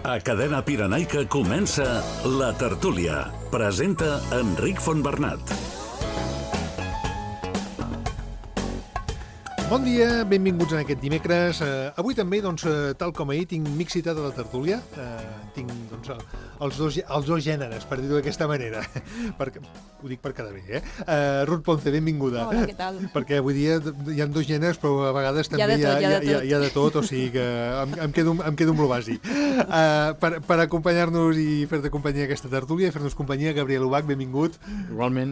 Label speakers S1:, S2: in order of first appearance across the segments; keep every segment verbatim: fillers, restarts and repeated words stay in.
S1: A Cadena Pirenaica comença La Tertúlia. Presenta Enric Fontbernat.
S2: Bon dia, benvinguts en aquest dimecres. Uh, avui també, doncs, uh, tal com ahir, tinc mixitat a la tertúlia. Uh, tinc, doncs, els dos, els dos gèneres, per dir-ho d'aquesta manera. Perquè, ho dic per quedar bé, eh? Uh, Ruth Ponce, benvinguda.
S3: Hola, què tal?
S2: Perquè avui dia hi ha dos gèneres, però a vegades també
S3: hi ha,
S2: hi ha,
S3: tot, hi ha,
S2: hi ha, hi ha de tot, o sigui que em, em, quedo, em quedo amb lo bàsic. Uh, per, per acompanyar-nos i fer-te companyia a aquesta tertúlia, fer-nos companyia, Gabriel Ubach, benvingut.
S4: Igualment.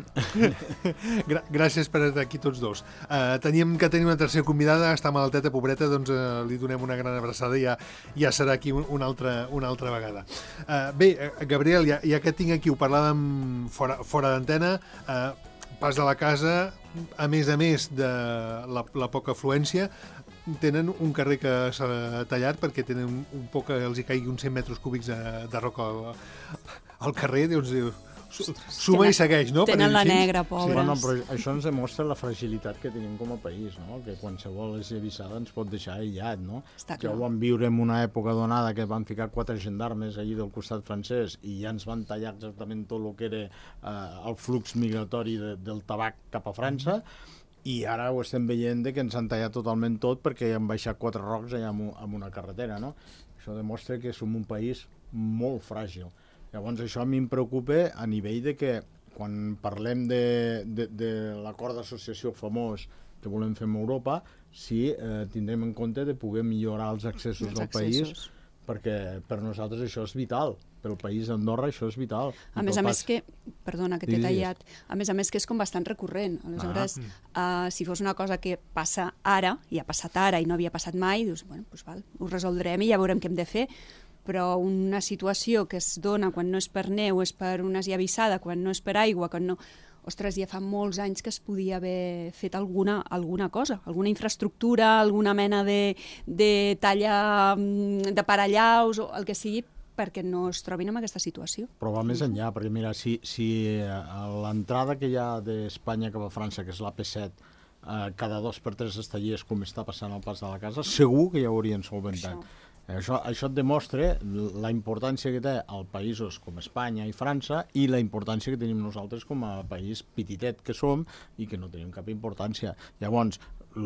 S2: Gra Gràcies per estar aquí tots dos. Uh, teníem que tenir una tercera convidada, està malalteta, pobreta, doncs uh, li donem una gran abraçada i ja, ja serà aquí un, una, altra, una altra vegada. Uh, bé, uh, Gabriel, ja, ja que tinc aquí, ho parlàvem fora, fora d'antena, uh, pas de la casa, a més a més de la, la poca afluència, tenen un carrer que s'ha tallat perquè tenen un, un poc que els hi caigui uns cent metres cúbics de, de roca al, al carrer, doncs diu, suma i segueix, no?
S3: Tenen la negra, pobres.
S4: Sí, bueno, però això ens demostra la fragilitat que tenim com a país, no? Que qualsevol esllavissada ens pot deixar aïllat, no?
S3: Està
S4: ja
S3: clar.
S4: ho vam viure en una època donada que van ficar quatre gendarmes allí del costat francès i ja ens van tallar exactament tot el que era eh, el flux migratori de, del tabac cap a França, i ara ho estem veient de que ens han tallat totalment tot perquè han baixat quatre rocs allà en, en una carretera, no? Això demostra que som un país molt fràgil. Llavors això a mi em preocupa a nivell de que quan parlem de, de, de l'acord d'associació famós que volem fer amb Europa, sí eh, tindrem en compte de poder millorar els accessos
S3: els
S4: del
S3: accessos.
S4: país, perquè per nosaltres això és vital, pel país d'Andorra això és vital.
S3: A més a més que, perdona que t'he tallat, a més a més que és com bastant recurrent. Aleshores, ah. uh, si fos una cosa que passa ara, i ha passat ara i no havia passat mai, dius, bueno, doncs val, ho resoldrem i ja veurem què hem de fer, però una situació que es dona quan no és per neu, és per una esllavissada, quan no és per aigua, quan no... Ostres, ja fa molts anys que es podia haver fet alguna, alguna cosa, alguna infraestructura, alguna mena de, de talla de parallaus o el que sigui, perquè no es trobin en aquesta situació.
S4: Però va més enllà, perquè mira, si, si l'entrada que hi ha d'Espanya cap a França, que és l'A P set, eh, cada dos per tres es tallés com està passant al pas de la casa, segur que ja ho haurien solventat. Això. Això, això et demostra la importància que té els països com Espanya i França i la importància que tenim nosaltres com a país petitet que som i que no tenim cap importància. Llavors,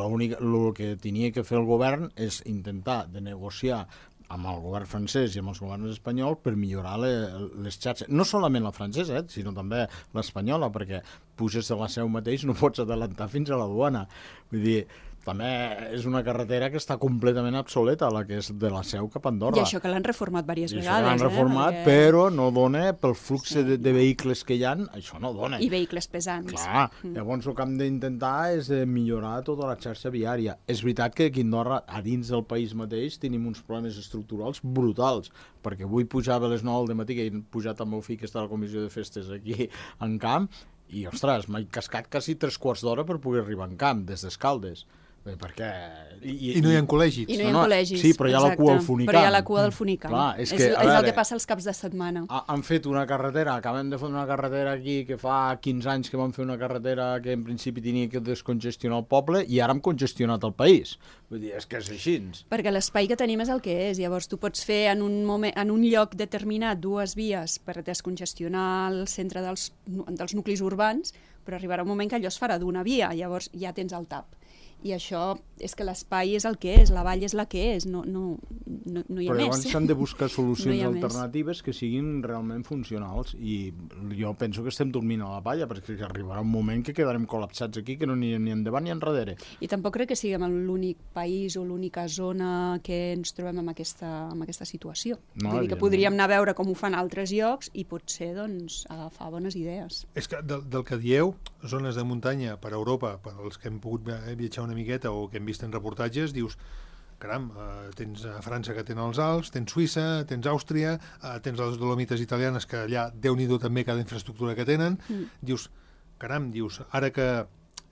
S4: el que tenia que fer el govern és intentar de negociar amb el govern francès i amb els governs espanyols per millorar les, les xarxes. No solament la francesa, eh, sinó també l'espanyola, perquè puges de la seu mateix, no pots adelantar fins a la duana. Vull dir, també és una carretera que està completament obsoleta, la que és de la seu cap a Andorra.
S3: I això que l'han reformat diverses
S4: I
S3: vegades.
S4: I això que l'han reformat,
S3: eh?
S4: però no dona, pel flux
S3: sí.
S4: de, de vehicles que hi ha, això no dona.
S3: I vehicles pesants.
S4: Clar, mm. Llavors el que hem d'intentar és millorar tota la xarxa viària. És veritat que aquí a Andorra, a dins del país mateix, tenim uns problemes estructurals brutals, perquè avui pujava a les nou del matí, que he pujat el meu fill que està a la comissió de festes aquí en camp, i, ostres, m'he cascat quasi tres quarts d'hora per poder arribar en camp, des d'Escaldes. Bé, perquè...
S2: I, I no hi ha col·legis.
S3: I no hi ha
S4: no,
S3: col·legis,
S4: sí, però hi ha la cua al Funicam.
S3: Però hi ha la cua del Funicam.
S4: Clar, és,
S3: és,
S4: que,
S3: és
S4: veure,
S3: el que passa els caps de setmana.
S4: Ha, han fet una carretera, acabem de fer una carretera aquí que fa quinze anys que vam fer una carretera que en principi tenia que descongestionar el poble i ara hem congestionat el país. Vull dir, és que és així.
S3: Perquè l'espai que tenim és el que és. Llavors tu pots fer en un, moment, en un lloc determinat dues vies per descongestionar el centre dels, dels nuclis urbans, però arribarà un moment que allò es farà d'una via, llavors ja tens el tap. I això és que l'espai és el que és, la vall és la que és, no, no, no, no hi ha
S4: però
S3: més.
S4: llavors s'han de buscar solucions
S3: no
S4: alternatives més. Que siguin realment funcionals i jo penso que estem dormint a la palla perquè arribarà un moment que quedarem col·lapsats aquí que no ni, ni endavant ni enrere.
S3: I tampoc crec que siguem l'únic país o l'única zona que ens trobem en aquesta, en aquesta situació.
S4: No,
S3: Vull dir que podríem anar a veure com ho fan altres llocs i potser doncs, agafar bones idees.
S2: És que del, del que dieu, zones de muntanya per a Europa, per als que hem pogut viatjar una miqueta o que hem vist en reportatges, dius, caram, eh, tens a França que tenen els Alps, tens Suïssa, tens Àustria, eh, tens les Dolomites italianes que allà, Déu-n'hi-do també cada infraestructura que tenen, mm. dius, caram, dius, ara que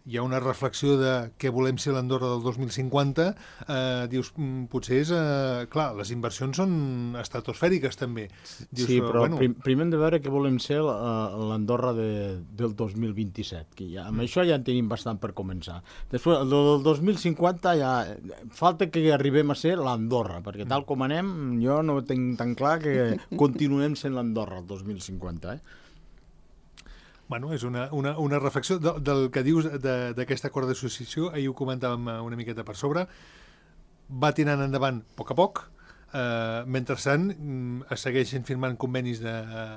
S2: hi ha una reflexió de què volem ser l'Andorra del dos mil cinquanta, eh, dius, potser és... Eh, clar, les inversions són estratosfèriques, també. Dius,
S4: sí, però
S2: bueno...
S4: prim, primer hem de veure què volem ser l'Andorra de, del dos mil vint-i-set, que ja, amb això ja en tenim bastant per començar. Després, el del dos mil cinquanta ja... Falta que arribem a ser l'Andorra, perquè tal com anem, jo no tinc tan clar que continuem sent l'Andorra el dos mil cinquanta, eh?
S2: Bueno, és una, una, una reflexió de, del que dius d'aquest acord d'associació. Ahir ho comentàvem una miqueta per sobre. Va tirant endavant a poc a poc. Eh, mentrestant, es segueixen firmant convenis de eh,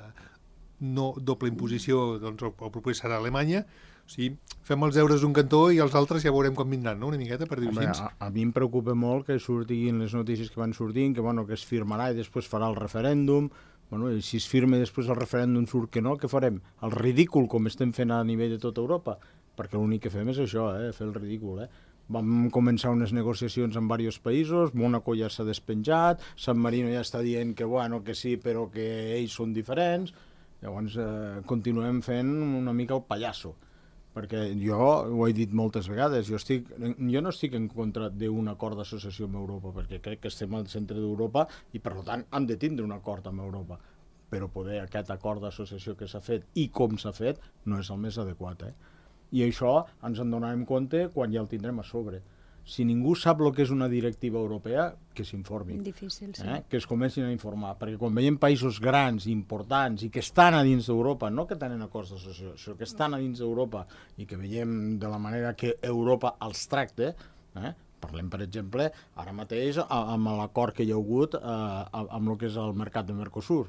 S2: no doble imposició, doncs el, el proper serà Alemanya. O sigui, fem els deures d'un cantó i els altres ja veurem quan vindran, no? Una miqueta, per dir-ho així.
S4: A, a mi em preocupa molt que surtin les notícies que van sortint, que, bueno, que es firmarà i després farà el referèndum. Bueno, i si es firma i després el referèndum surt que no, què farem? El ridícul, com estem fent a nivell de tota Europa? Perquè l'únic que fem és això, eh? Fer el ridícul. Eh? Vam començar unes negociacions en diversos països, Mónaco ja s'ha despenjat, San Marino ja està dient que, bueno, que sí, però que ells són diferents. Llavors eh, continuem fent una mica el pallasso. Perquè jo ho he dit moltes vegades, jo, estic, jo no estic en contra d'un acord d'associació amb Europa, perquè crec que estem al centre d'Europa i per tant hem de tindre un acord amb Europa, però poder aquest acord d'associació que s'ha fet i com s'ha fet no és el més adequat, eh? I això ens en donarem compte quan ja el tindrem a sobre. Si ningú sap el que és una directiva europea, que s'informi.
S3: Difícil, sí.
S4: Eh? Que es comencin a informar, perquè quan veiem països grans, importants, i que estan a dins d'Europa, no que tenen acords d'associació, sinó que estan a dins d'Europa, i que veiem de la manera que Europa els tracta, eh? Parlem, per exemple, ara mateix amb l'acord que hi ha hagut eh, amb el que és el mercat de Mercosur.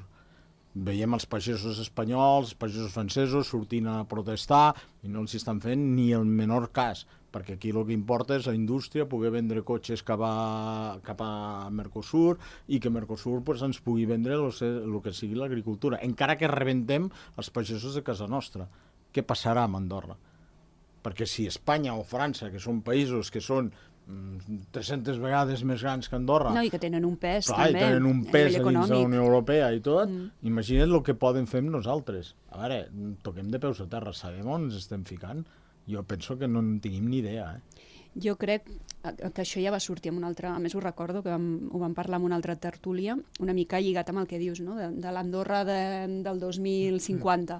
S4: Veiem els pagesos espanyols, els pagesos francesos sortint a protestar i no els estan fent ni el menor cas, perquè aquí el que importa és la indústria, poder vendre cotxes cap a, cap a Mercosur i que Mercosur pues, ens pugui vendre el que sigui l'agricultura, encara que rebentem els pagesos de casa nostra. Què passarà amb Andorra? Perquè si Espanya o França, que són països que són tres-centes vegades més grans que Andorra.
S3: No, i que tenen un pes,
S4: clar,
S3: també.
S4: I tenen un pes dins de la Unió Europea i tot. Mm. Imagina't el que podem fer nosaltres. A veure, toquem de peus a terra, sabem on ens estem ficant? Jo penso que no en tenim ni idea, eh?
S3: Jo crec que això ja va sortir amb un altre... A més, ho recordo que vam, ho vam parlar amb una altra tertúlia, una mica lligat amb el que dius, no? De, de l'Andorra de, del dos mil cinquanta.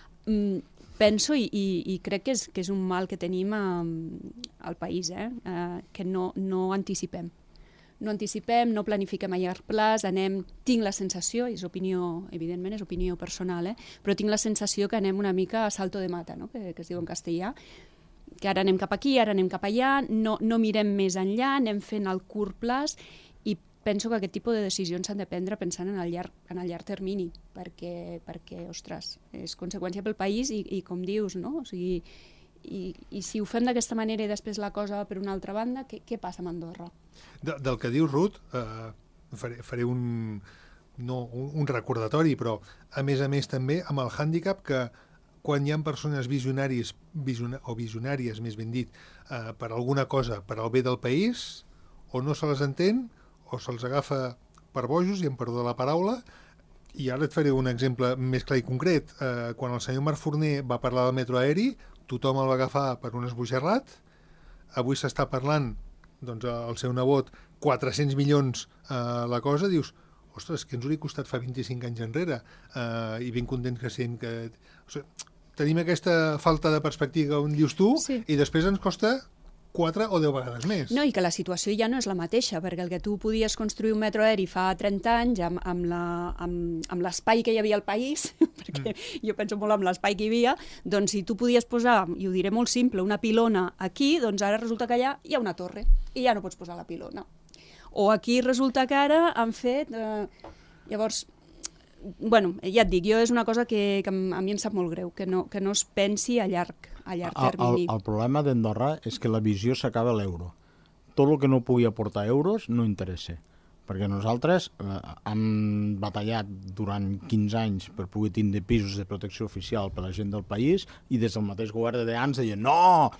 S3: Mm. Penso i, i, i crec que és, que és un mal que tenim eh, al país, eh? Eh, que no, no anticipem. No anticipem, no planifiquem a llarg plaç, anem, tinc la sensació, és opinió, evidentment és opinió personal, eh? Però tinc la sensació que anem una mica a salto de mata, no? que, que es diu en castellà, que ara anem cap aquí, ara anem cap allà, no, no mirem més enllà, anem fent el curt plaç i penso que aquest tipus de decisions s'han de prendre pensant en el llarg, en el llarg termini, perquè, perquè, ostres, és conseqüència pel país i, i com dius, no? O sigui, i, i si ho fem d'aquesta manera i després la cosa per una altra banda, què, què passa amb Andorra?
S2: De, del que dius, Ruth, eh, faré, faré un, no, un, un recordatori, però a més a més també amb el hàndicap que quan hi ha persones visionaris, visiona, o visionàries, més ben dit, eh, per alguna cosa, per al bé del país, o no se les entén, o se'ls agafa per bojos, i em perdó la paraula, i ara et faré un exemple més clar i concret. Eh, quan el senyor Marc Forner va parlar del metro aeri, tothom el va agafar per un esbojarrat. Avui s'està parlant, doncs, el seu nebot, quatre-cents milions eh, la cosa, dius, ostres, que ens hauria costat fa vint-i-cinc anys enrere, eh, i ben contents que sent que... O sigui, tenim aquesta falta de perspectiva on dius tu, sí. I després ens costa quatre o deu vegades més.
S3: No, i que la situació ja no és la mateixa, perquè el que tu podies construir un metro aeri fa trenta anys amb, amb, la, amb, amb l'espai que hi havia al país, perquè mm. jo penso molt en l'espai que hi havia, doncs si tu podies posar, i ho diré molt simple, una pilona aquí, doncs ara resulta que allà hi ha una torre, i ja no pots posar la pilona. O aquí resulta que ara han fet... Eh, llavors, bueno, ja et dic, jo és una cosa que, que a mi em sap molt greu, que no, que no es pensi a llarg, a llarg termini.
S4: El, el problema d'Andorra és que la visió s'acaba l'euro. Tot el que no pugui aportar euros no interessa, perquè nosaltres eh, hem batallat durant quinze anys per poder tindre pisos de protecció oficial per a la gent del país i des del mateix govern de ans deien no,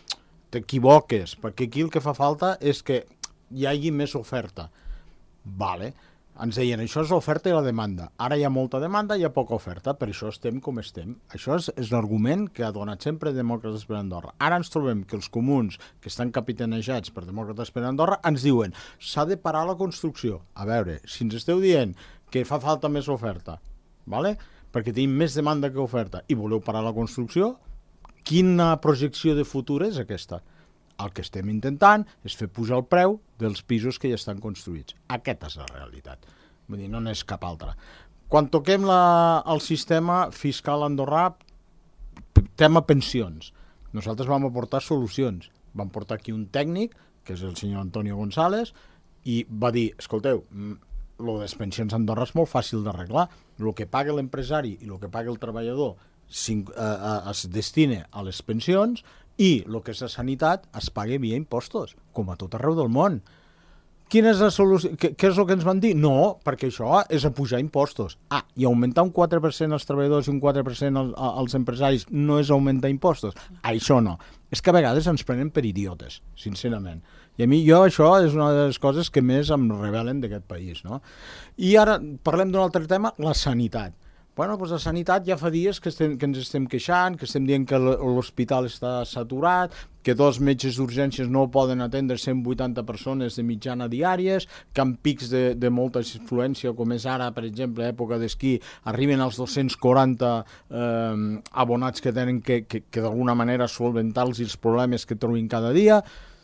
S4: t'equivoques, perquè aquí el que fa falta és que hi hagi més oferta. Vale. ens deien, això és l'oferta i la demanda. Ara hi ha molta demanda i hi ha poca oferta, per això estem com estem. Això és, és l'argument que ha donat sempre Demòcrates per Andorra. Ara ens trobem que els comuns, que estan capitanejats per Demòcrates per Andorra, ens diuen, s'ha de parar la construcció. A veure, si ens esteu dient que fa falta més oferta, ¿vale? Perquè tenim més demanda que oferta, i voleu parar la construcció, quina projecció de futur és aquesta? El que estem intentant és fer pujar el preu dels pisos que ja estan construïts. Aquesta és la realitat. Vull dir, no n'és cap altra. Quan toquem la, el sistema fiscal andorrà, tema pensions, nosaltres vam aportar solucions. Vam portar aquí un tècnic, que és el senyor Antonio González, i va dir, escolteu, lo de les pensions a Andorra és molt fàcil d'arreglar. El que paga l'empresari i el que paga el treballador es destina a les pensions, i el que és la sanitat es paga via impostos, com a tot arreu del món. Quina és la solució? Què, què és el que ens van dir? No, perquè això és apujar impostos. Ah, i augmentar un quatre per cent als treballadors i un quatre per cent als, als empresaris no és augmentar impostos? Això no. És que a vegades ens prenen per idiotes, sincerament. I a mi, jo, això és una de les coses que més em revelen d'aquest país, no? I ara parlem d'un altre tema, la sanitat. Bueno, doncs la sanitat ja fa dies que, estem, que ens estem queixant, que estem dient que l'hospital està saturat, que dos metges d'urgències no poden atendre cent vuitanta persones de mitjana diàries, que amb pics de, de molta influència, com és ara, per exemple, època d'esquí, arriben als dos-cents quaranta eh, abonats que tenen que, que, que d'alguna manera solventar-los els problemes que trobin cada dia.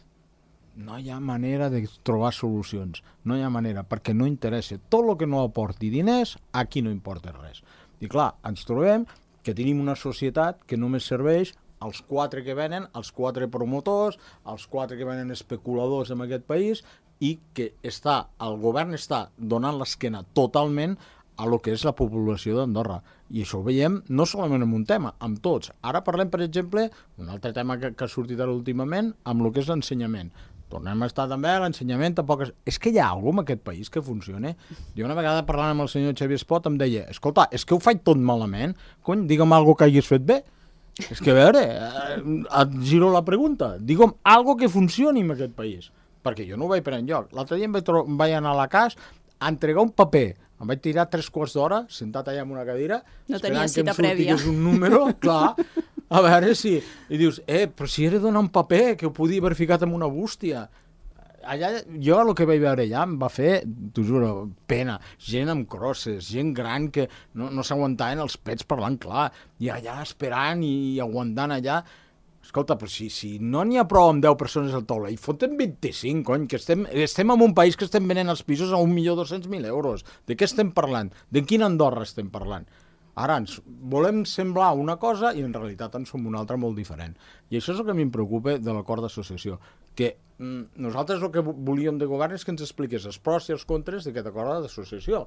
S4: No hi ha manera de trobar solucions, no hi ha manera, perquè no interessa. Tot el que no aporti diners, aquí no importa res. I clar, ens trobem que tenim una societat que només serveix als quatre que venen, als quatre promotors, als quatre que venen especuladors en aquest país, i que està, el govern està donant l'esquena totalment a lo que és la població d'Andorra. I això ho veiem no solament en un tema, amb tots. Ara parlem, per exemple, un altre tema que, que ha sortit ara últimament, amb lo que és l'ensenyament. Tornem a estar també a l'ensenyament, tampoc és... És que hi ha alguna en aquest país que funcioni? Jo una vegada parlant amb el senyor Xavier Espot em deia, escolta, és que ho faig tot malament? Cony, digue'm alguna que hagis fet bé. És que a veure, et giro la pregunta, digue'm alguna que funcioni en aquest país. Perquè jo no ho vaig per enlloc. L'altre dia em vaig, em vaig anar a la casa a entregar un paper. Em vaig tirar tres quarts d'hora, sentat allà en una cadira,
S3: no
S4: esperant
S3: que em
S4: sortís un número, clar, a veure si... I dius, eh, però si era donar un paper que ho podia haver ficat en una bústia. Allà, jo el que vaig veure allà em va fer, t'ho juro, pena. Gent amb crosses, gent gran que no, no s'aguantaven els pets parlant clar, i allà esperant i, i aguantant allà. Escolta, però si, si no n'hi ha prou amb deu persones al taula, i foten vint-i-cinc, cony, que estem, estem en un país que estem venent els pisos a un milió dos-cents mil euros. De què estem parlant? De quina Andorra estem parlant? Ara ens volem semblar una cosa i en realitat en som una altra molt diferent. I això és el que a mi em preocupa de l'acord d'associació, que mm, nosaltres el que volíem de govern és que ens expliqués els pros i els contres d'aquest acord d'associació.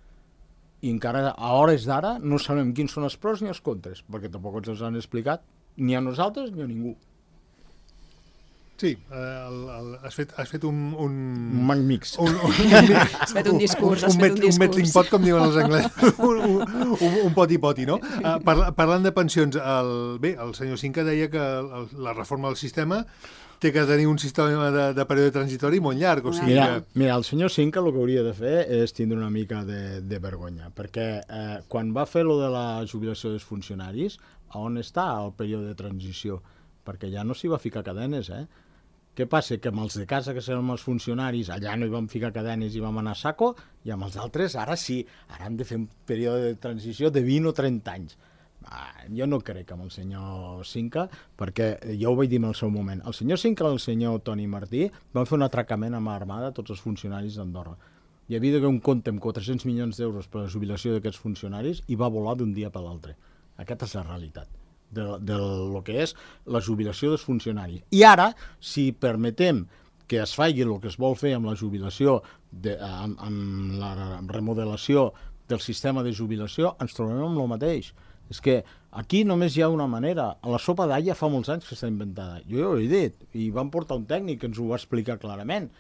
S4: I encara a hores d'ara no sabem quins són els pros ni els contres, perquè tampoc ens els han explicat ni a nosaltres ni a ningú.
S2: Sí, el, el, has, fet, has fet un... Un,
S4: un magmix.
S2: Un, un, un,
S3: has fet un discurs, has
S2: un,
S3: fet un discurs.
S2: Un melting pot, com diuen els anglesos. un, un, un poti-poti, no? Uh, parla, parlant de pensions, el, bé, el senyor Cinca deia que el, la reforma del sistema té que tenir un sistema de, de període transitori molt llarg. O sigui
S4: mira,
S2: que...
S4: mira, el senyor Cinca el que hauria de fer és tindre una mica de, de vergonya, perquè eh, quan va fer lo de la jubilació dels funcionaris, on està el període de transició? Perquè ja no s'hi va ficar cadenes, eh? Què passa? Que amb els de casa, que serem els funcionaris, allà no hi vam ficar cadenes i vam anar a saco, i amb els altres ara sí, ara han de fer un període de transició de vint o trenta anys. Ah, jo no crec amb el senyor Cinca, perquè ja ho vaig dir en el seu moment. El senyor Cinca i el senyor Toni Martí van fer un atracament amb Armada a tots els funcionaris d'Andorra. Hi havia d'haver un compte amb quatre-cents milions d'euros per a la jubilació d'aquests funcionaris i va volar d'un dia per l'altre. Aquesta és la realitat de, de lo que és la jubilació dels funcionaris. I ara, si permetem que es faci el que es vol fer amb la jubilació, de, amb, amb la remodelació del sistema de jubilació, ens trobem amb el mateix. És que aquí només hi ha una manera. A la sopa d'alla fa molts anys que està inventada. Jo ja ho he dit, i vam portar un tècnic que ens ho va explicar clarament.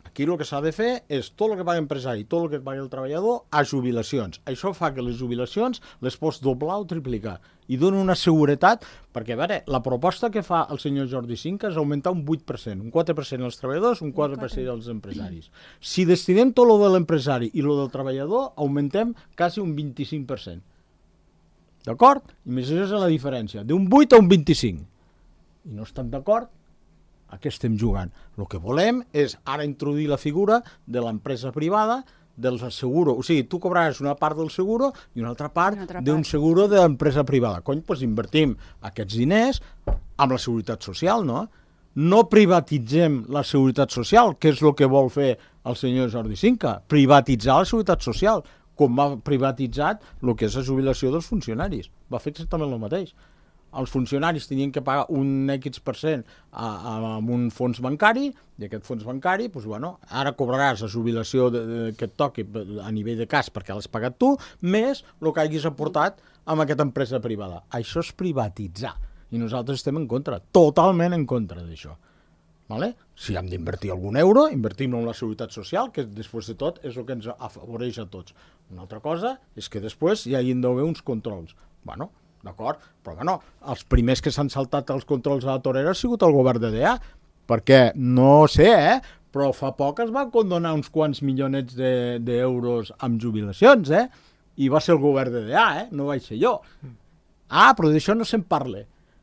S4: Aquí el que s'ha de fer és tot el que paga l'empresari, tot el que paga el treballador a jubilacions. Això fa que les jubilacions les pots doblar o triplicar i dona una seguretat, perquè a veure, la proposta que fa el senyor Jordi Cinca és augmentar un vuit per cent, un quatre per cent als treballadors, un quatre per cent als empresaris. Si destinem tot el de l'empresari i el del treballador, augmentem quasi un vint-i-cinc per cent. D'acord? Imagina't la diferència, d'un vuit a un vint-i-cinc. I no estan d'acord? A què estem jugant? El que volem és ara introduir la figura de l'empresa privada, del seguro. O sigui, tu cobraràs una part del seguro i una altra part d'un seguro de l'empresa privada. Cony, doncs invertim aquests diners amb la seguretat social, no? No privatitzem la seguretat social, que és el que vol fer el senyor Jordi Cinca. Privatitzar la seguretat social, com va privatitzat el que és la jubilació dels funcionaris. Va fer exactament el mateix. Els funcionaris tenien que pagar un X per cent a, a, a un fons bancari, i aquest fons bancari, doncs, bueno, ara cobraràs la jubilació de, de, que et toqui a nivell de cas perquè l'has pagat tu, més el que hagis aportat amb aquesta empresa privada. Això és privatitzar, i nosaltres estem en contra, totalment en contra d'això. Vale? Si hem d'invertir algun euro, invertim-lo en la seguretat social, que després de tot és el que ens afavoreix a tots. Una altra cosa és que després hi hagin d'haver uns controls. Bueno, d'acord? Però bueno, els primers que s'han saltat els controls a la torera ha sigut el govern de D A, perquè no sé, eh? Però fa poc es van condonar uns quants milionets d'euros amb jubilacions, eh? I va ser el govern de D A, eh? No vaig ser jo. Ah, però d'això no se'n parla.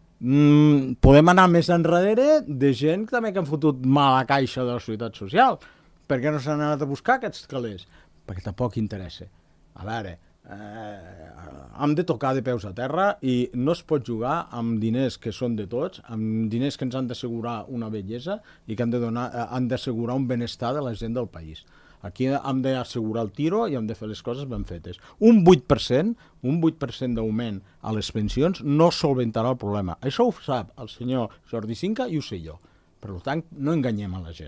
S4: Mm, podem anar més enrere de gent que també que han fotut mal a la caixa de la Seguretat Social. Per què no s'han anat a buscar aquests calés? Perquè tampoc interessa. A veure, eh, hem de tocar de peus a terra i no es pot jugar amb diners que són de tots, amb diners que ens han d'assegurar una bellesa i que han de donar, eh, han d'assegurar un benestar de la gent del país. Aquí hem d'assegurar el tiro i hem de fer les coses ben fetes. Un vuit per cent, un vuit per cent d'augment a les pensions no solventarà el problema. Això ho sap el senyor Jordi Cinca i ho sé jo. Per tant, no enganyem a la gent.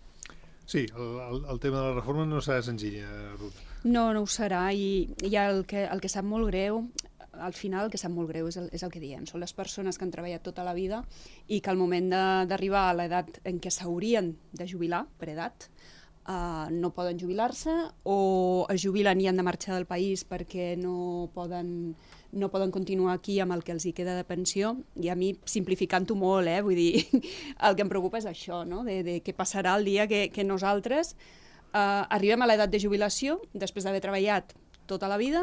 S2: Sí, el, el, el tema de la reforma no serà senzill, Ruth.
S3: No, no ho serà, i, i el, que, el que sap molt greu, al final el que sap molt greu és el, és el que diem. Són les persones que han treballat tota la vida i que al moment d'arribar a l'edat en què s'haurien de jubilar, per edat, Uh, no poden jubilar-se o es jubilen i han de marxar del país perquè no poden, no poden continuar aquí amb el que els hi queda de pensió. I a mi, simplificant-ho molt, eh, vull dir, el que em preocupa és això, no? de, de què passarà el dia que, que nosaltres uh, arribem a l'edat de jubilació després d'haver treballat tota la vida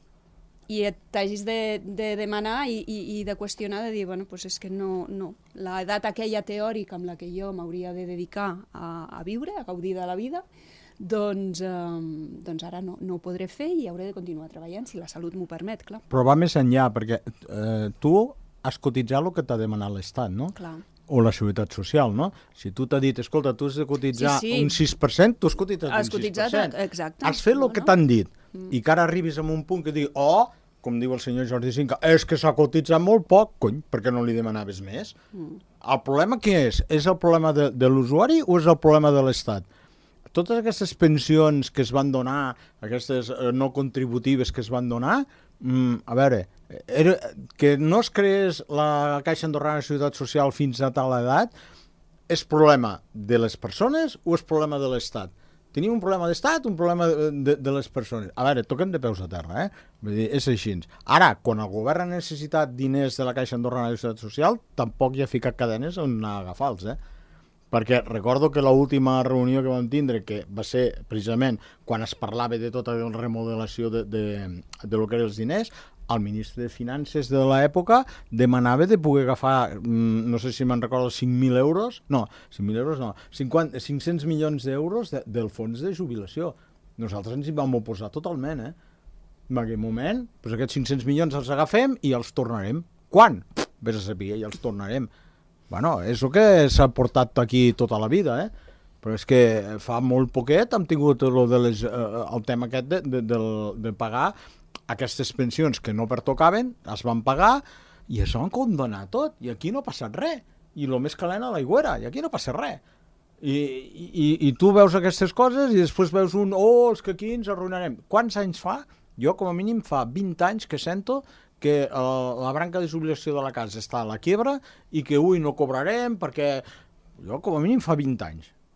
S3: i t'hagis de, de demanar i, i, i de qüestionar, de dir, bueno, pues és que no, no. L'edat aquella teòrica amb la que jo m'hauria de dedicar a, a viure, a gaudir de la vida, doncs, eh, doncs ara no, no ho podré fer i hauré de continuar treballant, si la salut m'ho permet, clar.
S4: Però va més enllà, perquè eh, tu has cotitzat el que t'ha demanat l'Estat, no? Clar. O la Seguretat Social, no? Si tu t'ha dit, escolta, tu has de cotitzar sí, sí. un sis per cent, tu has cotitzat has un cotitzat, sis per cent.
S3: Exacte.
S4: Has fet el no, que no. t'han dit. Mm. I que ara arribis a un punt que digui, oh, com diu el senyor Jordi Cinca, és que s'ha cotitzat molt poc, cony, per què no li demanaves més? Mm. El problema què és? És el problema de, de l'usuari o és el problema de l'Estat? Totes aquestes pensions que es van donar, aquestes eh, no contributives que es van donar, mm, a veure, era, que no es creés la Caixa Andorrana de Seguretat Social fins a tal edat, és problema de les persones o és problema de l'Estat? Tenim un problema d'estat, un problema de, de, de les persones. A veure, toquem de peus a terra, eh? Vull dir, és així. Ara, quan el govern ha necessitat diners de la Caixa Andorrana de Seguretat Social, tampoc hi ha ficat cadenes on agafar-los, eh? Perquè recordo que l'última reunió que vam tindre, que va ser precisament quan es parlava de tota la remodelació de, de, de lo que eren els diners, el ministre de Finances de l'època demanava de poder agafar, no sé si me'n recordo, cinc mil euros, no, cinc mil euros no, cinquanta, cinc-cents milions d'euros de, del fons de jubilació. Nosaltres ens hi vam oposar totalment, eh? En aquell moment, doncs aquests cinc-cents milions els agafem i els tornarem. Quan? Vés a saber, i els tornarem. Bueno, és el que s'ha portat aquí tota la vida, eh? Però és que fa molt poquet hem tingut lo de les, eh, el tema aquest de, de, de, de pagar aquestes pensions que no pertocaven, es van pagar i es van condonar tot, i aquí no ha passat res. I el més calent a l'aigüera, i aquí no passa res. I, i, i tu veus aquestes coses i després veus un, oh, és que aquí ens arruïnarem. Quants anys fa? Jo, com a mínim, fa vint anys que sento que uh, la branca de jubilació de la casa està a la quiebra i que, ui, no cobrarem perquè... Jo, com a mínim, fa vint anys.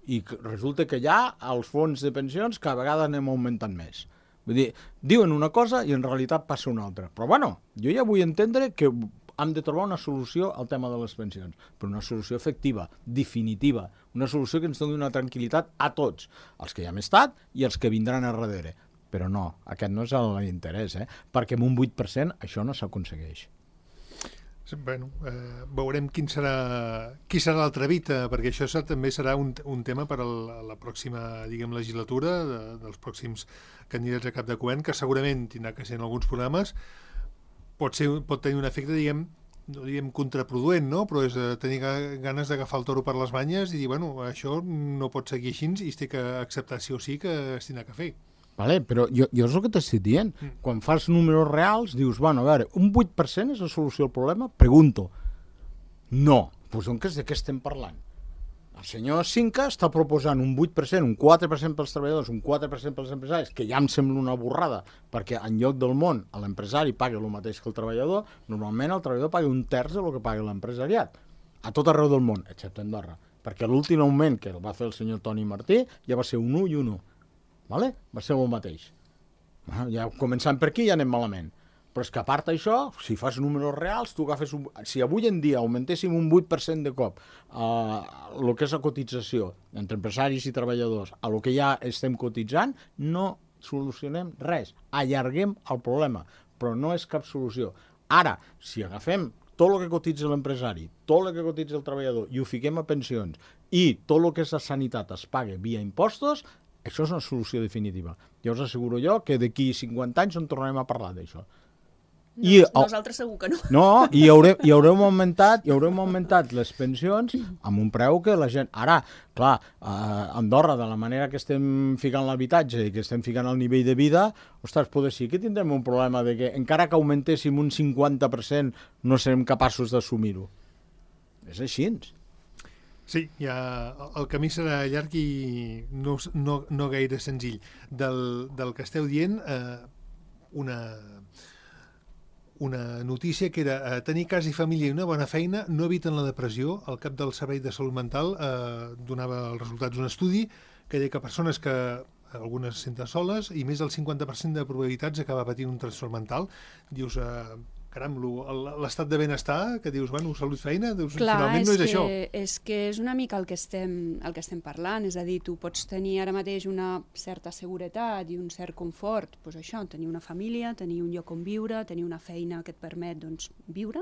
S4: I resulta que ja els fons de pensions cada vegada anem augmentant més. Vull dir, diuen una cosa i en realitat passa una altra. Però bueno, jo ja vull entendre que hem de trobar una solució al tema de les pensions, però una solució efectiva, definitiva, una solució que ens doni una tranquil·litat a tots, els que ja hem estat i els que vindran a darrere. Però no, aquest no és l'interès, eh? Perquè amb un vuit per cent això no s'aconsegueix.
S2: Bueno, eh, veurem quin serà, qui serà l'altra vita, perquè això serà, també serà un, un tema per a la, la pròxima, diguem, legislatura, de, dels pròxims candidats a cap de govern, que segurament tindrà que ser en alguns programes, pot, ser, pot tenir un efecte, diguem, no diguem contraproduent, no? Però és eh, tenir ganes d'agafar el toro per les banyes i dir, bueno, això no pot seguir així i es té que acceptar sí o sí que es tindrà que fer.
S4: Vale, però jo, jo és el que t'estic dient. Mm. Quan fas números reals, dius, bueno, a veure, un vuit per cent és la solució al problema? Pregunto. No. Doncs doncs de què estem parlant? El senyor Cinca està proposant un vuit per cent, un quatre per cent pels treballadors, un quatre per cent pels empresaris, que ja em sembla una borrada, perquè en lloc del món l'empresari paga el mateix que el treballador, normalment el treballador paga un terç del que paga l'empresariat, a tot arreu del món, excepte Andorra, perquè l'últim augment que el va fer el senyor Toni Martí ja va ser un u i un u. Vale? Va ser el mateix. Ja començant per aquí ja anem malament. Però és que a part d'això, si fas números reals, tu agafes un... si avui en dia augmentéssim un vuit per cent de cop uh, el que és la cotització entre empresaris i treballadors a el que ja estem cotitzant, no solucionem res. Allarguem el problema, però no és cap solució. Ara, si agafem tot el que cotitza l'empresari, tot el que cotitza el treballador i ho fiquem a pensions i tot el que és la sanitat es paga via impostos, això és una solució definitiva. Ja us asseguro jo que d'aquí cinquanta anys en tornarem a parlar d'això.
S3: No, I, nosaltres segur que no.
S4: No, i haurem, i haurem augmentat i haurem augmentat les pensions amb un preu que la gent... Ara, clar, a Andorra, de la manera que estem ficant l'habitatge i que estem ficant el nivell de vida, ostres, potser sí que tindrem un problema de que encara que augmentéssim un cinquanta per cent no serem capaços d'assumir-ho. És així.
S2: Sí, ja, el camí serà llarg i no, no, no gaire senzill. Del, del que esteu dient, eh, una, una notícia que era eh, tenir casa i família i una bona feina no eviten la depressió. El cap del Servei de Salut Mental eh, donava els resultats d'un estudi que deia que persones que algunes se senten soles i més del cinquanta per cent de probabilitats acaba patint un trastorn mental. Dius... Eh, caram, l'estat de benestar, que dius, bueno, salut, feina, dius,
S3: clar,
S2: finalment no és, és això.
S3: És que és una mica el que, estem, el que estem parlant, és a dir, tu pots tenir ara mateix una certa seguretat i un cert confort, doncs això, tenir una família, tenir un lloc on viure, tenir una feina que et permet, doncs, viure,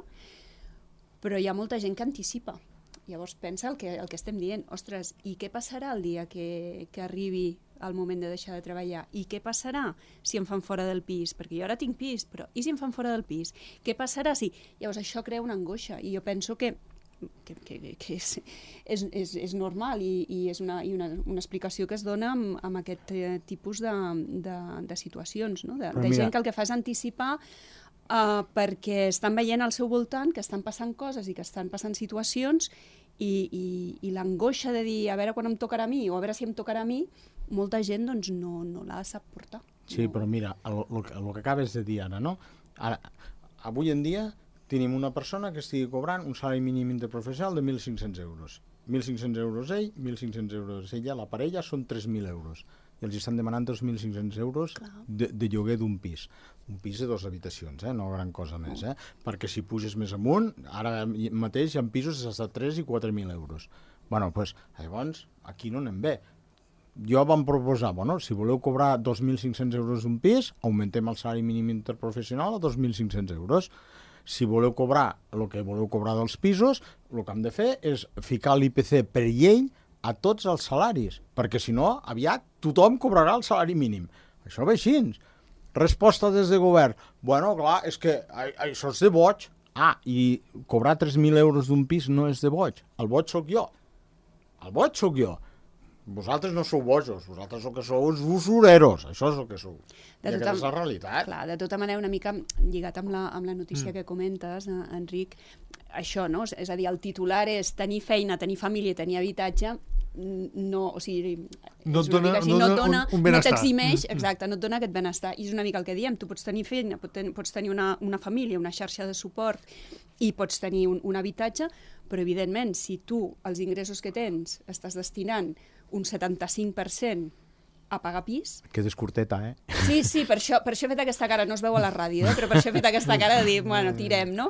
S3: però hi ha molta gent que anticipa. Llavors pensa el que, el que estem dient, ostres, i què passarà el dia que, que arribi al moment de deixar de treballar? I què passarà si em fan fora del pis? Perquè jo ara tinc pis, però i si em fan fora del pis? Què passarà si... Llavors això crea una angoixa i jo penso que, que, que, que és, és, és, és normal i, i és una, i una, una explicació que es dona amb, amb aquest eh, tipus de, de, de situacions, no? de, de gent que el que fa és anticipar uh, perquè estan veient al seu voltant que estan passant coses i que estan passant situacions i, i, i l'angoixa de dir a veure quan em tocarà a mi o a veure si em tocarà a mi, molta gent doncs, no, no la sap portar.
S4: Sí, no. Però mira, el, el, el que acabes de dir ara, no? Ara, avui en dia tenim una persona que estigui cobrant un salari mínim interprofessional de mil cinc-cents euros. mil cinc-cents euros ell, mil cinc-cents euros ella, la parella són tres mil euros. I els estan demanant dos mil cinc-cents euros de, de lloguer d'un pis. Un pis de dues habitacions, eh? No gran cosa més, eh? Perquè si puges més amunt, ara mateix hi ha pisos de tres i quatre mil euros. Bueno, doncs, llavors, aquí no anem bé. Jo vam proposar, bueno, si voleu cobrar dos mil cinc-cents euros un pis, augmentem el salari mínim interprofessional a dos mil cinc-cents euros. Si voleu cobrar el que voleu cobrar dels pisos, el que hem de fer és ficar l'I P C per llei a tots els salaris, perquè si no, aviat tothom cobrarà el salari mínim. Això va així. Resposta des de govern. Bueno, clar, és que això és de boig. Ah, i cobrar tres mil euros d'un pis no és de boig. El boig sóc jo. El boig sóc jo. Vosaltres no sou bojos, vosaltres el que sou uns usureros, això és el que sou. I aquesta és la realitat.
S3: Clar, de tota manera, una mica lligat amb la, amb la notícia mm. que comentes, eh, Enric, això, no? És a dir, el titular és tenir feina, tenir família, tenir habitatge, no, o sigui,
S2: no et dona,
S3: així,
S2: no
S3: no et dona,
S2: un, un benestar.
S3: No t'eximeix, exacte, no et dona aquest benestar. I és una mica el que diem, tu pots tenir feina, pots tenir una, una família, una xarxa de suport i pots tenir un, un habitatge, però evidentment, si tu els ingressos que tens estàs destinant un setanta-cinc per cent a pagar pis.
S4: Que descorteta, eh?
S3: Sí, sí, per això, per això he fet aquesta cara, no es veu a la ràdio, eh? Però per això he fet aquesta cara de dir, bueno, tirem, no?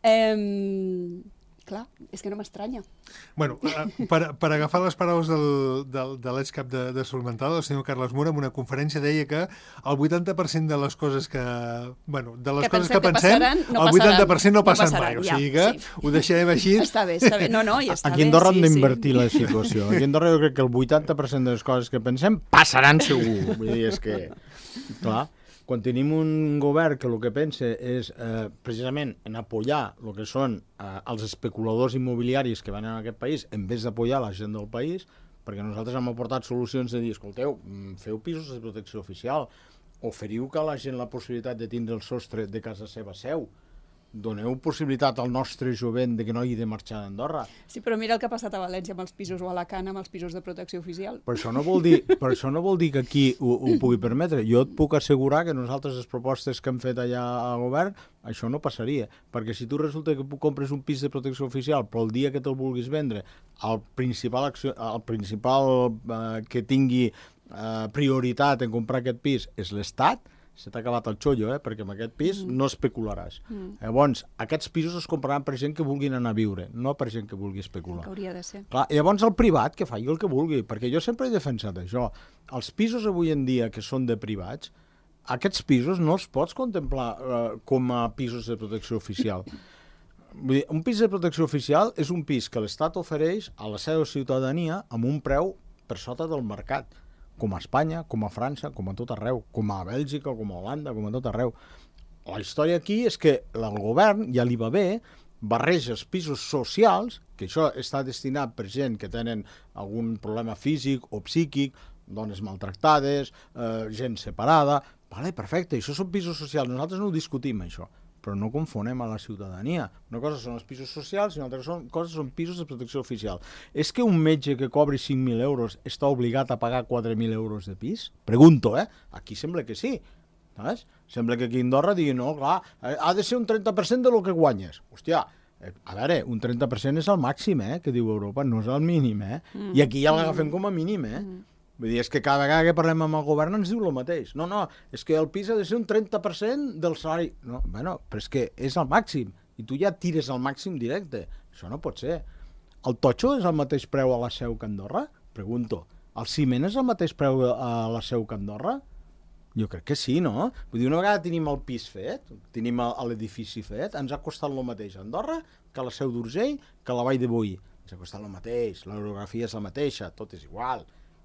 S3: Eh, clar, és que no m'estranya.
S2: Bueno, per, per agafar les paraules del, del, de l'excap de, de Salut Mental, el senyor Carles Mura, en una conferència deia que el vuitanta per cent de les coses que... Bueno, de les
S3: que
S2: coses que
S3: que
S2: pensem,
S3: passaran, no
S2: el vuitanta per cent no,
S3: no
S2: passen
S3: passaran,
S2: mai. O
S3: ja,
S2: sigui que
S3: sí.
S2: ho deixarem així.
S3: Està bé, està bé. No, no, i està
S4: Aquí a
S3: bé,
S4: Andorra
S3: sí,
S4: hem d'invertir
S3: sí.
S4: la situació. Aquí a Andorra jo crec que el vuitanta per cent de les coses que pensem passaran segur. Vull dir, és que... Clar, quan tenim un govern que el que pensa és eh, precisament en apoyar el que són eh, els especuladors immobiliaris que van en aquest país en vez d'apoyar la gent del país, perquè nosaltres hem aportat solucions de dir, escolteu, feu pisos de protecció oficial, oferiu que a la gent la possibilitat de tindre el sostre de casa seva seu, doneu possibilitat al nostre jovent de que no hagi de marxar d'Andorra.
S3: Sí, però mira el que ha passat a València amb els pisos o a Alacant amb els pisos de protecció oficial.
S4: Per això no vol dir, per això no vol dir que aquí ho, ho pugui permetre. Jo et puc assegurar que nosaltres les propostes que hem fet allà al govern, això no passaria. Perquè si tu resulta que compres un pis de protecció oficial, però el dia que te'l vulguis vendre, el principal, acció, el principal eh, que tingui eh, prioritat en comprar aquest pis és l'Estat, se t'ha acabat el xollo, eh? Perquè amb aquest pis mm. no especularàs. Mm. Llavors, aquests pisos es compraran per gent que vulguin anar a viure, no per gent que vulgui especular.
S3: Que hauria de ser.
S4: Clar, i llavors el privat que faci el que vulgui, perquè jo sempre he defensat això. Els pisos avui en dia que són de privats, aquests pisos no els pots contemplar eh, com a pisos de protecció oficial. Vull dir, un pis de protecció oficial és un pis que l'Estat ofereix a la seva ciutadania amb un preu per sota del mercat, com a Espanya, com a França, com a tot arreu, com a Bèlgica, com a Holanda, com a tot arreu. La història aquí és que el govern ja li va bé, barreja els pisos socials, que això està destinat per gent que tenen algun problema físic o psíquic, dones maltractades, eh, gent separada, vale, perfecte, això són pisos socials, nosaltres no ho discutim, això, però no confonem a la ciutadania. Una cosa són els pisos socials i una altra cosa són pisos de protecció oficial. És que un metge que cobri cinc mil euros està obligat a pagar quatre mil euros de pis? Pregunto, eh? Aquí sembla que sí. Saps? Sembla que aquí a Andorra digui, no, clar, ha de ser un trenta per cent de lo que guanyes. Hòstia, a veure, un trenta per cent és el màxim, eh, que diu Europa, no és el mínim, eh? Mm. I aquí ja l'agafem com a mínim, eh? Mm. Vull dir, és que cada vegada que parlem amb el govern ens diu el mateix. No, no, és que el pis ha de ser un trenta per cent del salari. No, bueno, però és que és el màxim. I tu ja tires el màxim directe. Això no pot ser. El totxo és el mateix preu a la Seu que a Andorra? Pregunto. El ciment és el mateix preu a la Seu que a Andorra? Jo crec que sí, no? Vull dir, una vegada tenim el pis fet, tenim l'edifici fet, ens ha costat el mateix a Andorra que a la Seu d'Urgell, que a la Vall de Boí. Ens ha costat el mateix, l'orografia és la mateixa, tot és igual.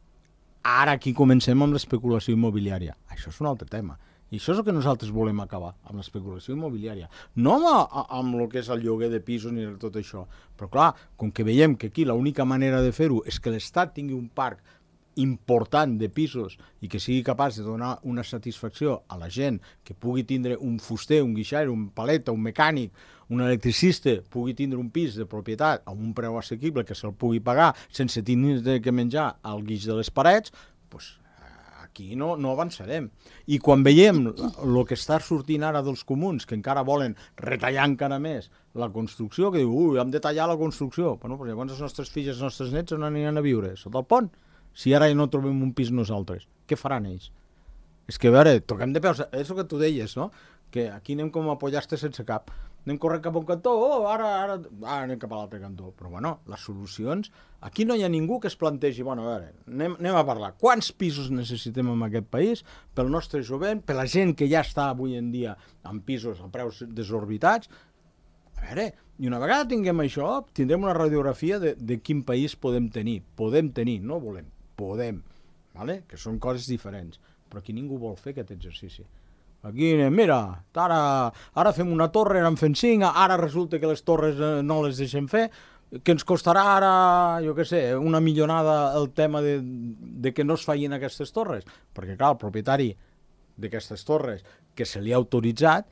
S4: Ara aquí comencem amb l'especulació immobiliària. Això és un altre tema. I això és el que nosaltres volem acabar, amb l'especulació immobiliària. No amb, amb el que és el lloguer de pisos ni tot això. Però clar, com que veiem que aquí l'única manera de fer-ho és que l'Estat tingui un parc important de pisos i que sigui capaç de donar una satisfacció a la gent, que pugui tindre un fuster, un guixaire, un paleta, un mecànic, un electricista, pugui tindre un pis de propietat amb un preu assequible que se'l pugui pagar sense tindre que menjar al guix de les parets, doncs aquí no, no avançarem. I quan veiem el que està sortint ara dels comuns, que encara volen retallar encara més la construcció, que diu, ui, hem de tallar la construcció. Bueno, doncs llavors les nostres filles, els nostres nets on aniran a viure? Sota el pont? Si ara ja no trobem un pis nosaltres, què faran ells? És que, a veure, toquem de peus, és el que tu deies, no? Que aquí anem com a pollastre sense cap. Anem corrent cap a un cantó, oh, ara, ara, ara anem cap a l'altre cantó. Però, bueno, les solucions... Aquí no hi ha ningú que es plantegi, bueno, a veure, anem, anem a parlar. Quants pisos necessitem en aquest país pel nostre jovent, per la gent que ja està avui en dia en pisos a preus desorbitats? A veure, i una vegada tinguem això, tindrem una radiografia de, de quin país podem tenir. Podem tenir, no volem. Podem, vale? Que són coses diferents, però aquí ningú vol fer aquest exercici. Aquí, mira, ara, ara fem una torre, ara en fem cinc, ara resulta que les torres no les deixem fer, que ens costarà ara, jo què sé, una millonada el tema de, de que no es facin aquestes torres, perquè clar, el propietari d'aquestes torres que se li ha autoritzat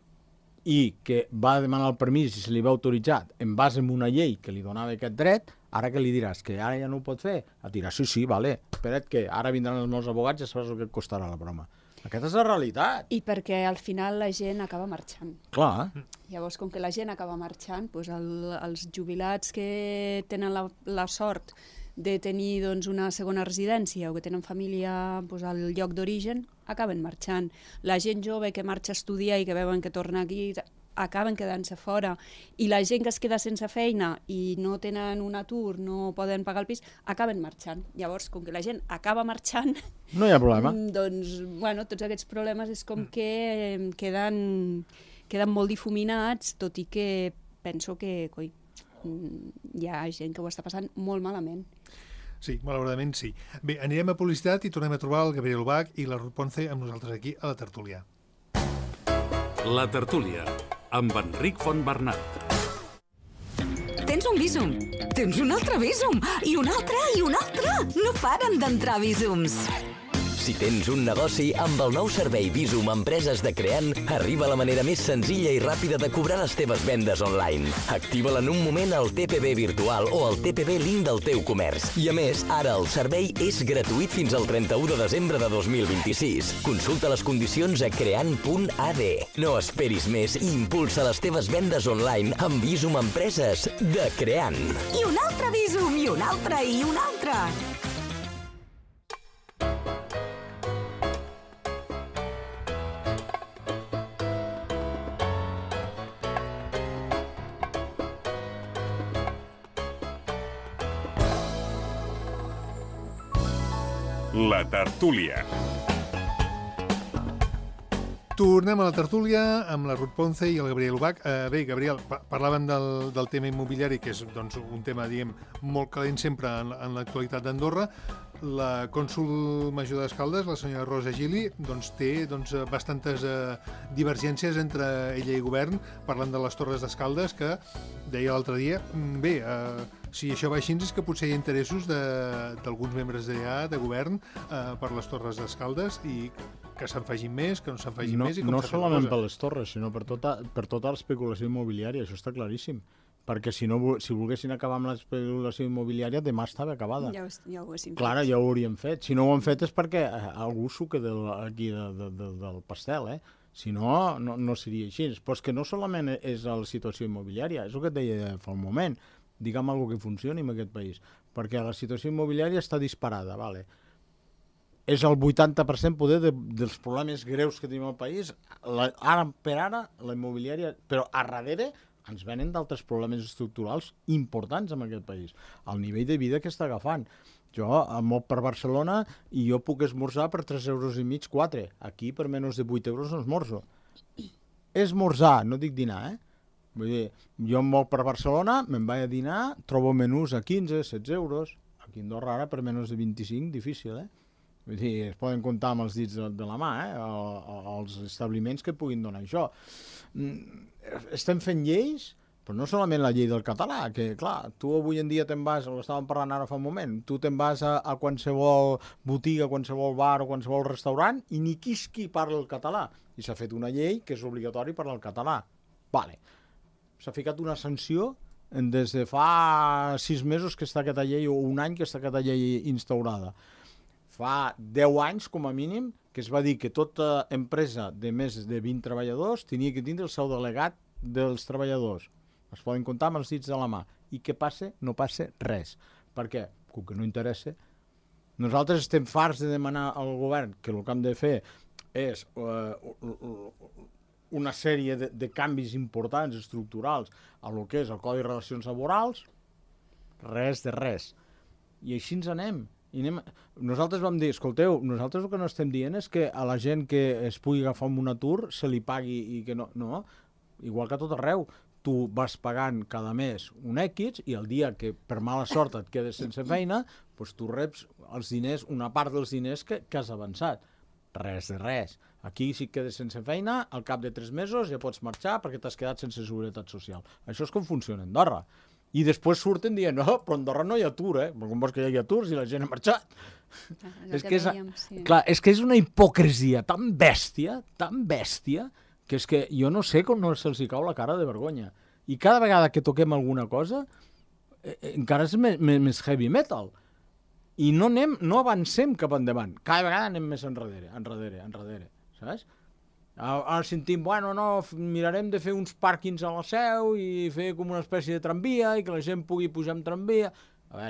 S4: i que va demanar el permís i se li va autoritzat en base a una llei que li donava aquest dret, ara que li diràs que ara ja no ho pot fer? Et dirà, sí, sí, vale, espera't que ara vindran els meus abogats i ja sabràs el que et costarà la broma. Aquesta és la realitat.
S3: I perquè al final la gent acaba marxant.
S4: Clar.
S3: Llavors, com que la gent acaba marxant, doncs el, els jubilats que tenen la, la sort de tenir doncs, una segona residència o que tenen família doncs, al lloc d'origen, acaben marxant. La gent jove que marxa a estudiar i que veuen que torna aquí acaben quedant-se fora, i la gent que es queda sense feina i no tenen un atur, no poden pagar el pis, acaben marxant. Llavors, com que la gent acaba marxant,
S4: no hi ha problema.
S3: Doncs, bueno, tots aquests problemes és com que queden, queden molt difuminats, tot i que penso que, coi, hi ha gent que ho està passant molt malament.
S2: Sí, malauradament sí. Bé, anirem a publicitat i tornem a trobar el Gabriel Bach i la Ruth Ponce amb nosaltres aquí a la tertúlia.
S1: La tertúlia, amb Enric Fontbernat.
S5: Tens un Bizum, tens un altre Bizum, i un altre, i un altre. No paren d'entrar Bizums.
S6: Si tens un negoci, amb el nou servei Bizum Empreses de Creant, arriba la manera més senzilla i ràpida de cobrar les teves vendes online. Activa-la en un moment al T P B virtual o al T P B link del teu comerç. I a més, ara el servei és gratuït fins al trenta-u de desembre de dos mil vint-i-sis. Consulta les condicions a creant punt a d. No esperis més i impulsa les teves vendes online amb Bizum Empreses de Creant.
S5: I un altre Bizum, i un altre, i un altre.
S7: La tertúlia.
S2: Tornem a la tertúlia amb la Ruth Ponce i el Gabriel Bach. Eh, bé, Gabriel, pa parlàvem del, del tema immobiliari, que és doncs, un tema, diguem, molt calent sempre en, en l'actualitat d'Andorra. La cònsol major d'Escaldes, la senyora Rosa Gili, doncs, té doncs, bastantes eh, divergències entre ella i govern, parlant de les Torres d'Escaldes, que deia l'altre dia, bé, eh, si això va així és que potser hi ha interessos d'alguns membres d'allà, de govern, eh, per les Torres d'Escaldes, i que se'n facin més, que no se'n facin
S4: no,
S2: més, i com
S4: no
S2: s'ha fet la
S4: solament
S2: cosa.
S4: per les torres, sinó per tota, per tota l'especulació immobiliària, això està claríssim. Perquè si, no, si volguessin acabar amb l'especulació immobiliària, demà estava acabada.
S3: Ja ho, ja ho haguéssim
S4: Clar,
S3: fet.
S4: ja ho hauríem fet. Si no ho han fet és perquè eh, algú s'ho queda aquí de, de, de, del pastel, eh? Si no, no, no seria així. Però és que no solament és la situació immobiliària, és el que et deia fa un moment, digue'm alguna que funcioni en aquest país, perquè la situació immobiliària està disparada, vale? És el vuitanta per cent poder de, dels problemes greus que tenim al país. La, ara per ara, la immobiliària, però a darrere ens venen d'altres problemes estructurals importants en aquest país. El nivell de vida que està agafant. Jo em moc per Barcelona i jo puc esmorzar per tres euros i mig, quatre. Aquí per menys de vuit euros no esmorzo. Esmorzar, no dic dinar, eh? Vull dir, jo em moc per Barcelona, me'n vaig a dinar, trobo menús a quinze, setze euros. Aquí a Andorra ara per menys de vint-i-cinc, difícil, eh? Vull dir, es poden comptar amb els dits de, de la mà, eh? O, o, els establiments que puguin donar això. Estem fent lleis, però no solament la llei del català, que, clar, tu avui en dia te'n vas, ho estàvem parlant ara fa un moment, tu te'n vas a, a qualsevol botiga, qualsevol bar o qualsevol restaurant i ni qui és qui parla el català. I s'ha fet una llei que és obligatori parlar el català. Vale. S'ha ficat una sanció des de fa sis mesos que està aquesta llei, o un any que està aquesta llei instaurada. Fa deu anys, com a mínim, que es va dir que tota empresa de més de vint treballadors tenia que tindre el seu delegat dels treballadors. Es poden comptar amb els dits de la mà. I què passa? No passa res. Per què? Com que no interessa. Nosaltres estem farts de demanar al govern que el que hem de fer és uh, una sèrie de, de canvis importants, estructurals, a lo que és el Codi de Relacions Laborals, res de res. I així ens anem. I anem... Nosaltres vam dir, escolteu, nosaltres el que no estem dient és que a la gent que es pugui agafar un atur se li pagui i que no... No, igual que a tot arreu. Tu vas pagant cada mes un X i el dia que per mala sort et quedes sense feina, doncs tu reps els diners, una part dels diners que, que has avançat. Res de res. Aquí, si et quedes sense feina, al cap de tres mesos ja pots marxar perquè t'has quedat sense seguretat social. Això és com funciona a Andorra. I després surten dient, no, però a Andorra no hi ha atur, eh? Però com vols que hi hagi atur si la gent ha marxat?
S3: Ah,
S4: és,
S3: que
S4: que és,
S3: dèiem, sí.
S4: clar, és que és una hipocresia tan bèstia, tan bèstia, que és que jo no sé com no se'ls cau la cara de vergonya. I cada vegada que toquem alguna cosa, eh, encara és més, més heavy metal. I no, anem, no avancem cap endavant. Cada vegada anem més enrere, enrere, enrere, saps? Ara sentim, bueno, no, mirarem de fer uns pàrquings a la Seu i fer com una espècie de tramvia i que la gent pugui pujar amb tramvia. A veure,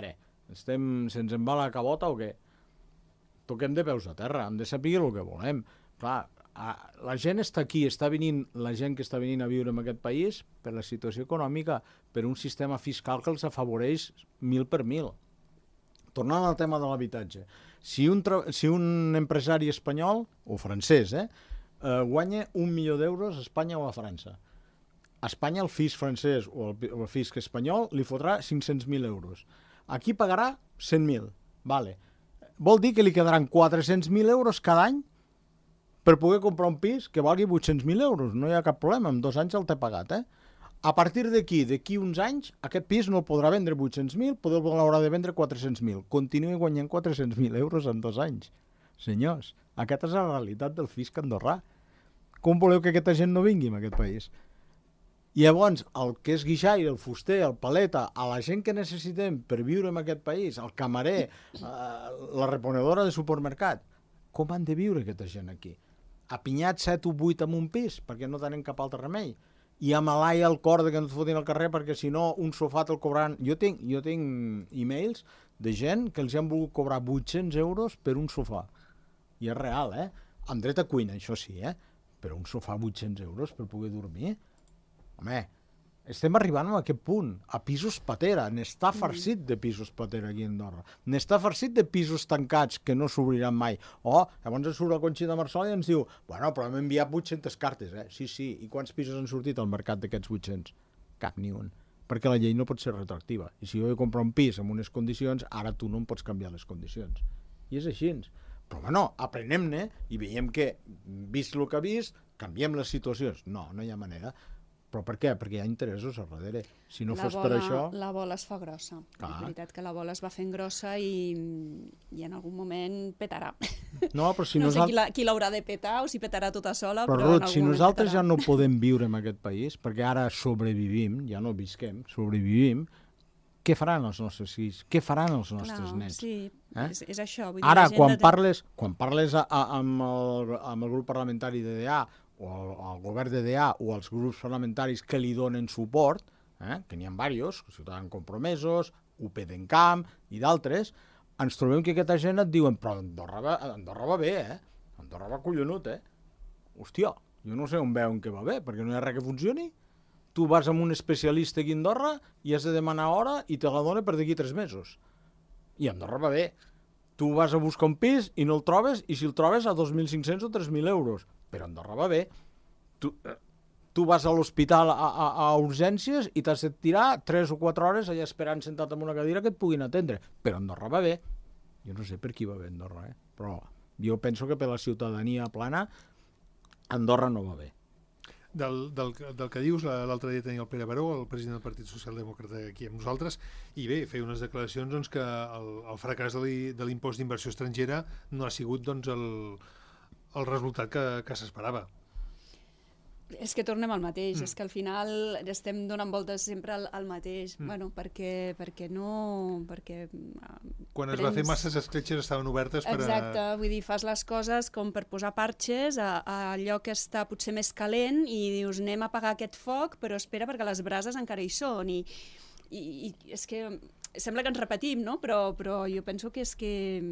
S4: Estem, se'ns en va la cabota o què? Toquem de peus a terra, hem de saber el que volem. Clar, la gent està aquí, està venint, la gent que està venint a viure en aquest país per la situació econòmica, per un sistema fiscal que els afavoreix mil per mil. Tornant al tema de l'habitatge, si un, si un empresari espanyol, o francès, eh, eh, guanya un milió d'euros a Espanya o a França, a Espanya el fisc francès o el, el fisc espanyol li fotrà cinc-cents mil euros. Aquí pagarà cent mil, vale. Vol dir que li quedaran quatre-cents mil euros cada any per poder comprar un pis que valgui vuit-cents mil euros. No hi ha cap problema, en dos anys el té pagat. Eh? A partir d'aquí, d'aquí uns anys, aquest pis no el podrà vendre vuit-cents mil, podrà l'haurà de vendre quatre-cents mil. Continua guanyant quatre-cents mil euros en dos anys. Senyors, aquesta és la realitat del fisc andorrà. Com voleu que aquesta gent no vingui en aquest país? I llavors, el que és guixaire, el fuster, el paleta, a la gent que necessitem per viure en aquest país, el camarer, eh, la reponedora de supermercat, com han de viure aquesta gent aquí? Apinyats set o vuit en un pis, perquè no tenen cap altre remei. I a malaia el cor de que no et fotin al carrer, perquè si no un sofà te'l cobraran... Jo tinc, jo tinc e-mails de gent que els han volgut cobrar vuit-cents euros per un sofà. I és real, eh? Amb dret a cuina, això sí, eh? Però un sofà vuit-cents euros per poder dormir? Home, estem arribant a aquest punt, a pisos patera, n'està farcit de pisos patera aquí a Andorra, n'està farcit de pisos tancats que no s'obriran mai. Oh, llavors ens surt la Conxita Marsol i ens diu, bueno, però hem enviat vuit-centes cartes, eh? Sí, sí, i quants pisos han sortit al mercat d'aquests vuit-cents? Cap ni un, perquè la llei no pot ser retroactiva, i si jo he de comprar un pis amb unes condicions, ara tu no em pots canviar les condicions. I és així. Però, bueno, aprenem-ne i veiem que, vist el que ha vist, canviem les situacions. No, no hi ha manera. Però per què? Perquè hi ha interessos a darrere. Si no
S3: la
S4: fos
S3: bola,
S4: per això...
S3: La bola es fa grossa.
S4: Clar.
S3: És veritat que la bola es va fent grossa i, i en algun moment petarà.
S4: No, però si
S3: no
S4: nosaltres...
S3: sé qui, la, qui l'haurà de petar o si petarà tota sola,
S4: però,
S3: però,
S4: Ruth,
S3: en algun
S4: si
S3: moment
S4: nosaltres
S3: petarà.
S4: ja no podem viure en aquest país, perquè ara sobrevivim, ja no visquem, sobrevivim, què faran els nostres fills? Què faran els nostres
S3: Clar,
S4: nets?
S3: Sí,
S4: eh?
S3: és, és això. Vull dir,
S4: Ara,
S3: la gent
S4: quan
S3: de...
S4: parles, quan parles a, a, amb, el, amb el grup parlamentari de D A o el, el govern de D A o els grups parlamentaris que li donen suport, eh, que n'hi ha diversos, Ciutadans Compromesos, U P d'Encamp i d'altres, ens trobem que aquesta gent et diuen però Andorra va, Andorra va bé, eh? Andorra va collonut, eh? Hòstia, jo no sé on veuen que va bé, perquè no hi ha res que funcioni. Tu vas amb un especialista aquí a Andorra i has de demanar hora i te la dona per d'aquí tres mesos. I Andorra va bé. Tu vas a buscar un pis i no el trobes, i si el trobes a dos mil cinc-cents o tres mil euros. Però Andorra va bé. Tu, eh, tu vas a l'hospital a, a, a urgències i t'has de tirar tres o quatre hores allà esperant sentat en una cadira que et puguin atendre. Però Andorra va bé. Jo no sé per qui va bé Andorra, eh? Però jo penso que per la ciutadania plana Andorra no va bé.
S2: Del, del, del que dius, l'altre dia tenia el Pere Baró, el president del Partit Socialdemòcrata, aquí amb nosaltres, i bé, feia unes declaracions doncs, que el, el fracàs de l'impost d'inversió estrangera no ha sigut doncs, el, el resultat que, que s'esperava.
S3: És que tornem al mateix,
S2: Mm.
S3: és que al final estem donant voltes sempre al, al mateix,
S2: Mm.
S3: bueno, perquè, perquè no... Perquè,
S2: Quan es va fer masses escletxes estaven obertes per a...
S3: Exacte, vull dir, fas les coses com per posar parxes a, a allò que està potser més calent i dius anem a apagar aquest foc, però espera perquè les brases encara hi són i, i, i és que sembla que ens repetim, no? Però, però jo penso que és que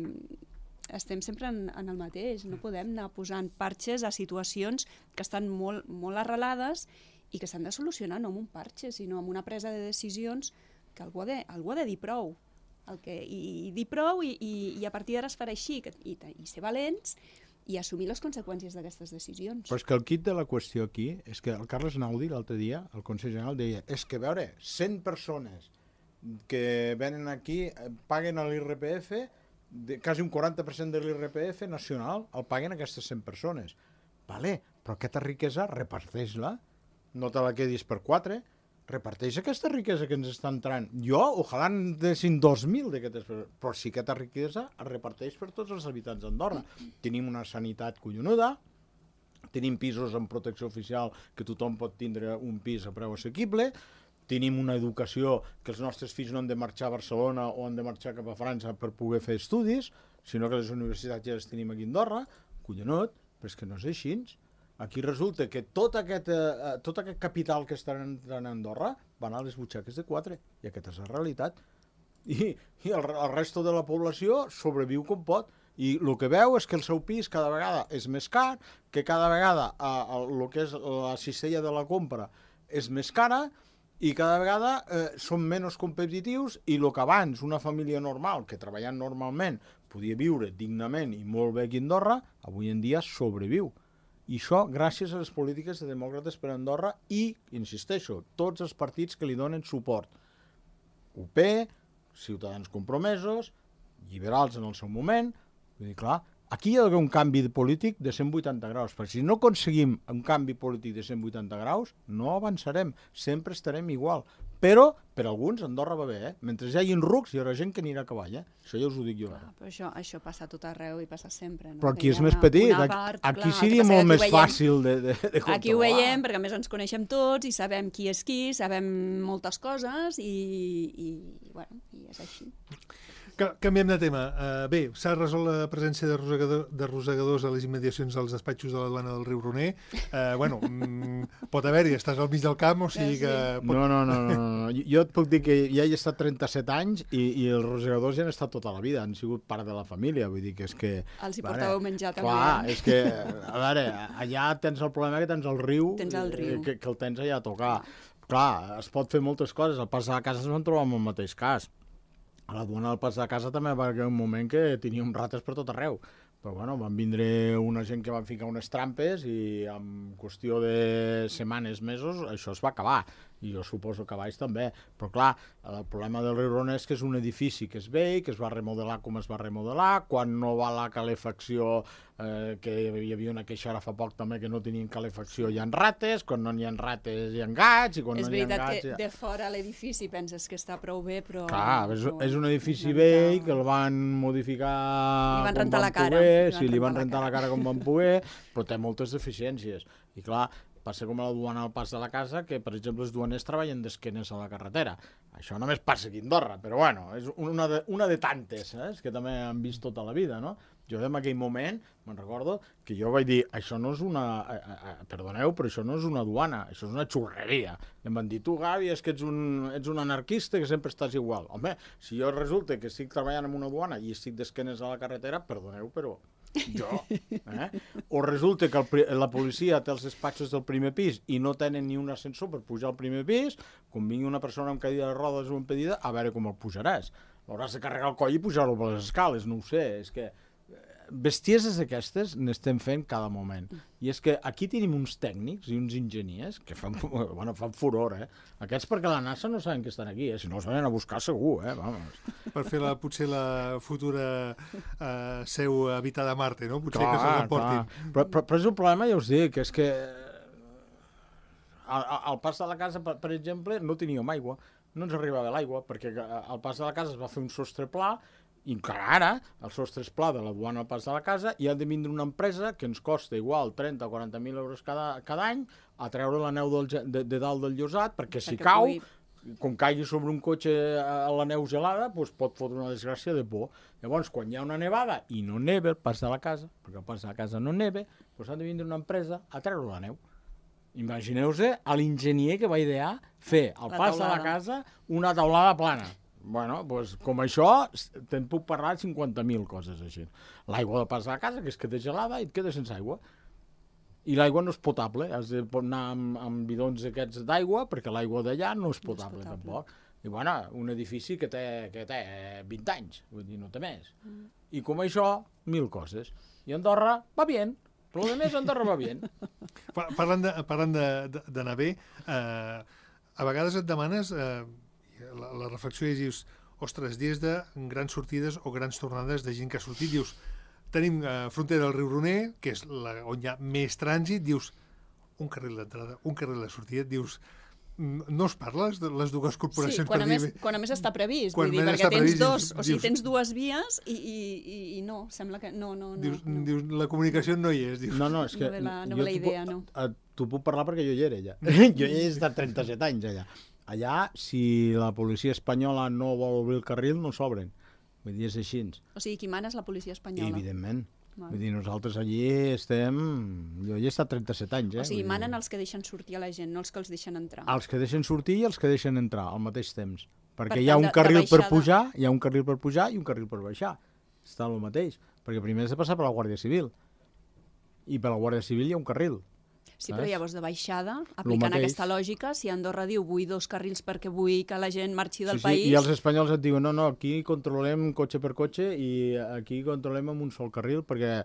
S3: estem sempre en, en el mateix, no podem anar posant parxes a situacions que estan molt, molt arrelades i que s'han de solucionar no amb un parxe, sinó amb una presa de decisions que algú ha de, algú ha de dir prou. El que, i, i dir prou i, i, i a partir d'ara es farà així que, i, i ser valents i assumir les conseqüències d'aquestes decisions.
S4: Però és que el kit de la qüestió aquí és que el Carles Naudi l'altre dia, el Consell General, deia és que, a veure, cent persones que venen aquí paguen l'I R P F, de, quasi un quaranta per cent de l'I R P F nacional el paguen aquestes cent persones. Vale, però aquesta riquesa reparteix-la, no te la quedis per quatre, reparteix aquesta riquesa que ens està entrant. Jo, ojalà en dessin dos mil d'aquestes, però si aquesta riquesa es reparteix per tots els habitants d'Andorra. Tenim una sanitat collonuda, tenim pisos amb protecció oficial que tothom pot tindre un pis a preu assequible, tenim una educació que els nostres fills no han de marxar a Barcelona o han de marxar cap a França per poder fer estudis, sinó que les universitats ja les tenim aquí a Andorra, collonut, però és que no és així. Aquí resulta que tot aquest, eh, tot aquest capital que està entrant a Andorra va anar a les butxaques de quatre, i aquesta és la realitat. i, i el, el resto de la població sobreviu com pot. I el que veu és que el seu pis cada vegada és més car, que cada vegada eh, el que és la cistella de la compra és més cara i cada vegada eh, són menys competitius i el que abans una família normal, que treballant normalment podia viure dignament i molt bé aquí a Andorra, avui en dia sobreviu. I això gràcies a les polítiques de Demòcrates per Andorra i, insisteixo, tots els partits que li donen suport. U P, Ciutadans Compromesos, liberals en el seu moment. Vull dir, clar, aquí hi ha d'haver un canvi polític de cent vuitanta graus, perquè si no aconseguim un canvi polític de cent vuitanta graus, no avançarem, sempre estarem igual. Però, per alguns, Andorra va bé, eh? Mentre hi hagi rucs, hi haurà gent que anirà a cavall, eh? Això ja us ho dic jo.
S3: Clar, però això, això passa a tot arreu i passa sempre. No?
S4: Però aquí és més petit, part, aquí clar, seria molt més veiem, fàcil de, de, de controlar.
S3: Aquí ho veiem, perquè a més ens coneixem tots i sabem qui és qui, sabem moltes coses i, i, bueno, i és així.
S2: Canviem de tema. Uh, bé, s'ha resolt la presència de, rosegador, de rosegadors a les immediacions dels despatxos de la duana del riu Roner. Uh, bueno, mm, pot haver-hi, estàs al mig del camp, o sigui que... Pot...
S4: No, no, no, no, no. Jo et puc dir que ja he estat trenta-set anys i, i els rosegadors ja han estat tota la vida, han sigut part de la família, vull dir que és que...
S3: Els hi portàveu menjar també.
S4: Clar, és que, a veure, allà tens el problema que tens el riu,
S3: tens el riu.
S4: Que, que el tens allà a tocar. Clar, es pot fer moltes coses, al pas de la casa es van trobar amb el mateix cas. A la duana del pas de casa també va haver un moment que teníem rates per tot arreu. Però bueno, van vindre una gent que van ficar unes trampes i en qüestió de setmanes, mesos, això es va acabar. I jo suposo que baix també. Però clar, el problema del riu Roner és que és un edifici que és vell, que es va remodelar com es va remodelar, quan no va la calefacció, eh, que hi havia una queixa ara fa poc també que no tenien calefacció hi ha rates, quan no hi ha rates hi ha gats, i quan
S3: és
S4: no hi ha gats...
S3: És veritat que
S4: ha...
S3: de fora l'edifici penses que està prou bé, però...
S4: Clar, és, és un edifici vell que el van modificar...
S3: Li van rentar la cara.
S4: Poder, sí, li van rentar la cara com van poder, però té moltes deficiències. I clar, passa com a la duana al pas de la casa, que, per exemple, els duaners treballen d'esquenes a la carretera. Això només passa aquí a Andorra, però bueno, és una de, una de tantes, eh, que també han vist tota la vida, no? Jo en aquell moment, me'n recordo, que jo vaig dir, això no és una... Eh, eh, perdoneu, però això no és una duana, això és una xurreria. I em van dir, tu, Gavi, és que ets un, ets un anarquista que sempre estàs igual. Home, si jo resulta que estic treballant en una duana i estic d'esquenes a la carretera, perdoneu, però... jo, eh? O resulta que el, la policia té els despatxos del primer pis i no tenen ni un ascensor per pujar al primer pis, quan vingui una persona amb cadira de rodes o impedida, a veure com el pujaràs. L'hauràs de carregar el coll i pujar-lo per les escales, no ho sé, és que bestieses aquestes n'estem fent cada moment. I és que aquí tenim uns tècnics i uns enginyers que fan, bueno, fan furor, eh? Aquests perquè la NASA no saben que estan aquí, eh? Si no els venen a buscar segur, eh? Vamos.
S2: Per fer la, potser la futura eh, seu habitada a Marte, no? Potser clar, que se'ls emportin.
S4: Però, però, però és un problema, ja us dic, és que al, al pas de la casa, per, per exemple, no teníem aigua, no ens arribava l'aigua, perquè al pas de la casa es va fer un sostre pla, i encara ara, el sostre és pla de la duana al pas de la casa, i ha de vindre una empresa que ens costa igual trenta o quaranta mil euros cada, cada any a treure la neu del, de, de dalt del llosat, perquè si perquè cau, pugui... com caigui sobre un cotxe a la neu gelada, doncs pot fotre una desgràcia de por. Llavors, quan hi ha una nevada i no neva el pas de la casa, perquè el pas de la casa no neva, doncs ha de vindre una empresa a treure la neu. Imagineu-se a l'enginyer que va idear fer al pas de la casa una taulada plana. Bueno, doncs com això, te'n puc parlar de cinquanta mil coses així. L'aigua de pas de la casa, que es queda gelada i et queda sense aigua. I l'aigua no és potable, has de anar amb, amb bidons aquests d'aigua, perquè l'aigua d'allà no és potable, no és potable tampoc. I bueno, un edifici que té, que té vint anys, vull dir, no té més. Mm. I com això, mil coses. I Andorra va bien. Però a més, Andorra va bien.
S2: Parlant d'anar bé, eh, a vegades et demanes... Eh, La, la reflexió és, dius, ostres, dies de grans sortides o grans tornades de gent que ha sortit, dius, tenim eh, frontera del riu Roner, que és la, on hi ha més trànsit, dius, un carril d'entrada, un carril de sortida, dius, no es parles de les dues corporacions?
S3: Sí, quan, a més, quan a més està previst, vull dir, perquè tens previst, dos, dius, o sigui, tens dues vies i, i, i, i no, sembla que no, no, no.
S2: Dius,
S3: no.
S2: dius la comunicació no hi és. Dius.
S4: No, no, és que...
S3: No ve la, no ve la idea, no.
S4: T'ho puc parlar perquè jo hi era, allà. Jo hi he estat trenta-set anys, allà. Allà, si la policia espanyola no vol obrir el carril, no s'obren. Vull dir, és així.
S3: O sigui, qui mana és la policia espanyola?
S4: Evidentment. Val. Vull dir, nosaltres allí estem... Jo hi he estat trenta-set anys, eh?
S3: O sigui, manen els que deixen sortir a la gent, no els que els deixen entrar.
S4: Els que deixen sortir i els que deixen entrar, al mateix temps. perquè hi ha un carril per pujar, hi ha un carril per pujar i un carril per baixar. Està el mateix, perquè primer has de passar per la Guàrdia Civil. I per la Guàrdia Civil hi ha un carril.
S3: Sí, però llavors de baixada, aplicant aquesta lògica, si Andorra diu vull dos carrils perquè vull que la gent marxi del país...
S4: I els espanyols et diuen, no, no, aquí controlem cotxe per cotxe i aquí controlem amb un sol carril perquè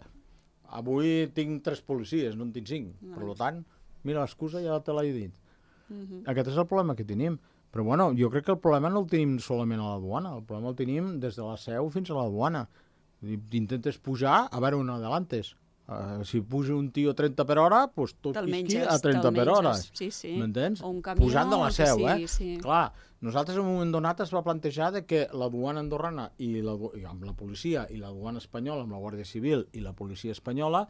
S4: avui tinc tres policies, no en tinc cinc. Per tant, mira, l'excusa ja te l'he dit. Aquest és el problema que tenim. Però bueno, jo crec que el problema no el tenim solament a la duana, el problema el tenim des de la seu fins a la duana. Intentes pujar, a veure on adelantes. Uh, si puja un tio a trenta per hora, doncs tot quisqui a trenta per hora.
S3: Sí, sí.
S4: M'entens?
S3: O un camió,
S4: pujant de la seu,
S3: sí,
S4: eh?
S3: Sí.
S4: Clar, nosaltres en un moment donat es va plantejar de que la duana andorrana i, la, i amb la policia i la duana espanyola, amb la Guàrdia Civil i la policia espanyola,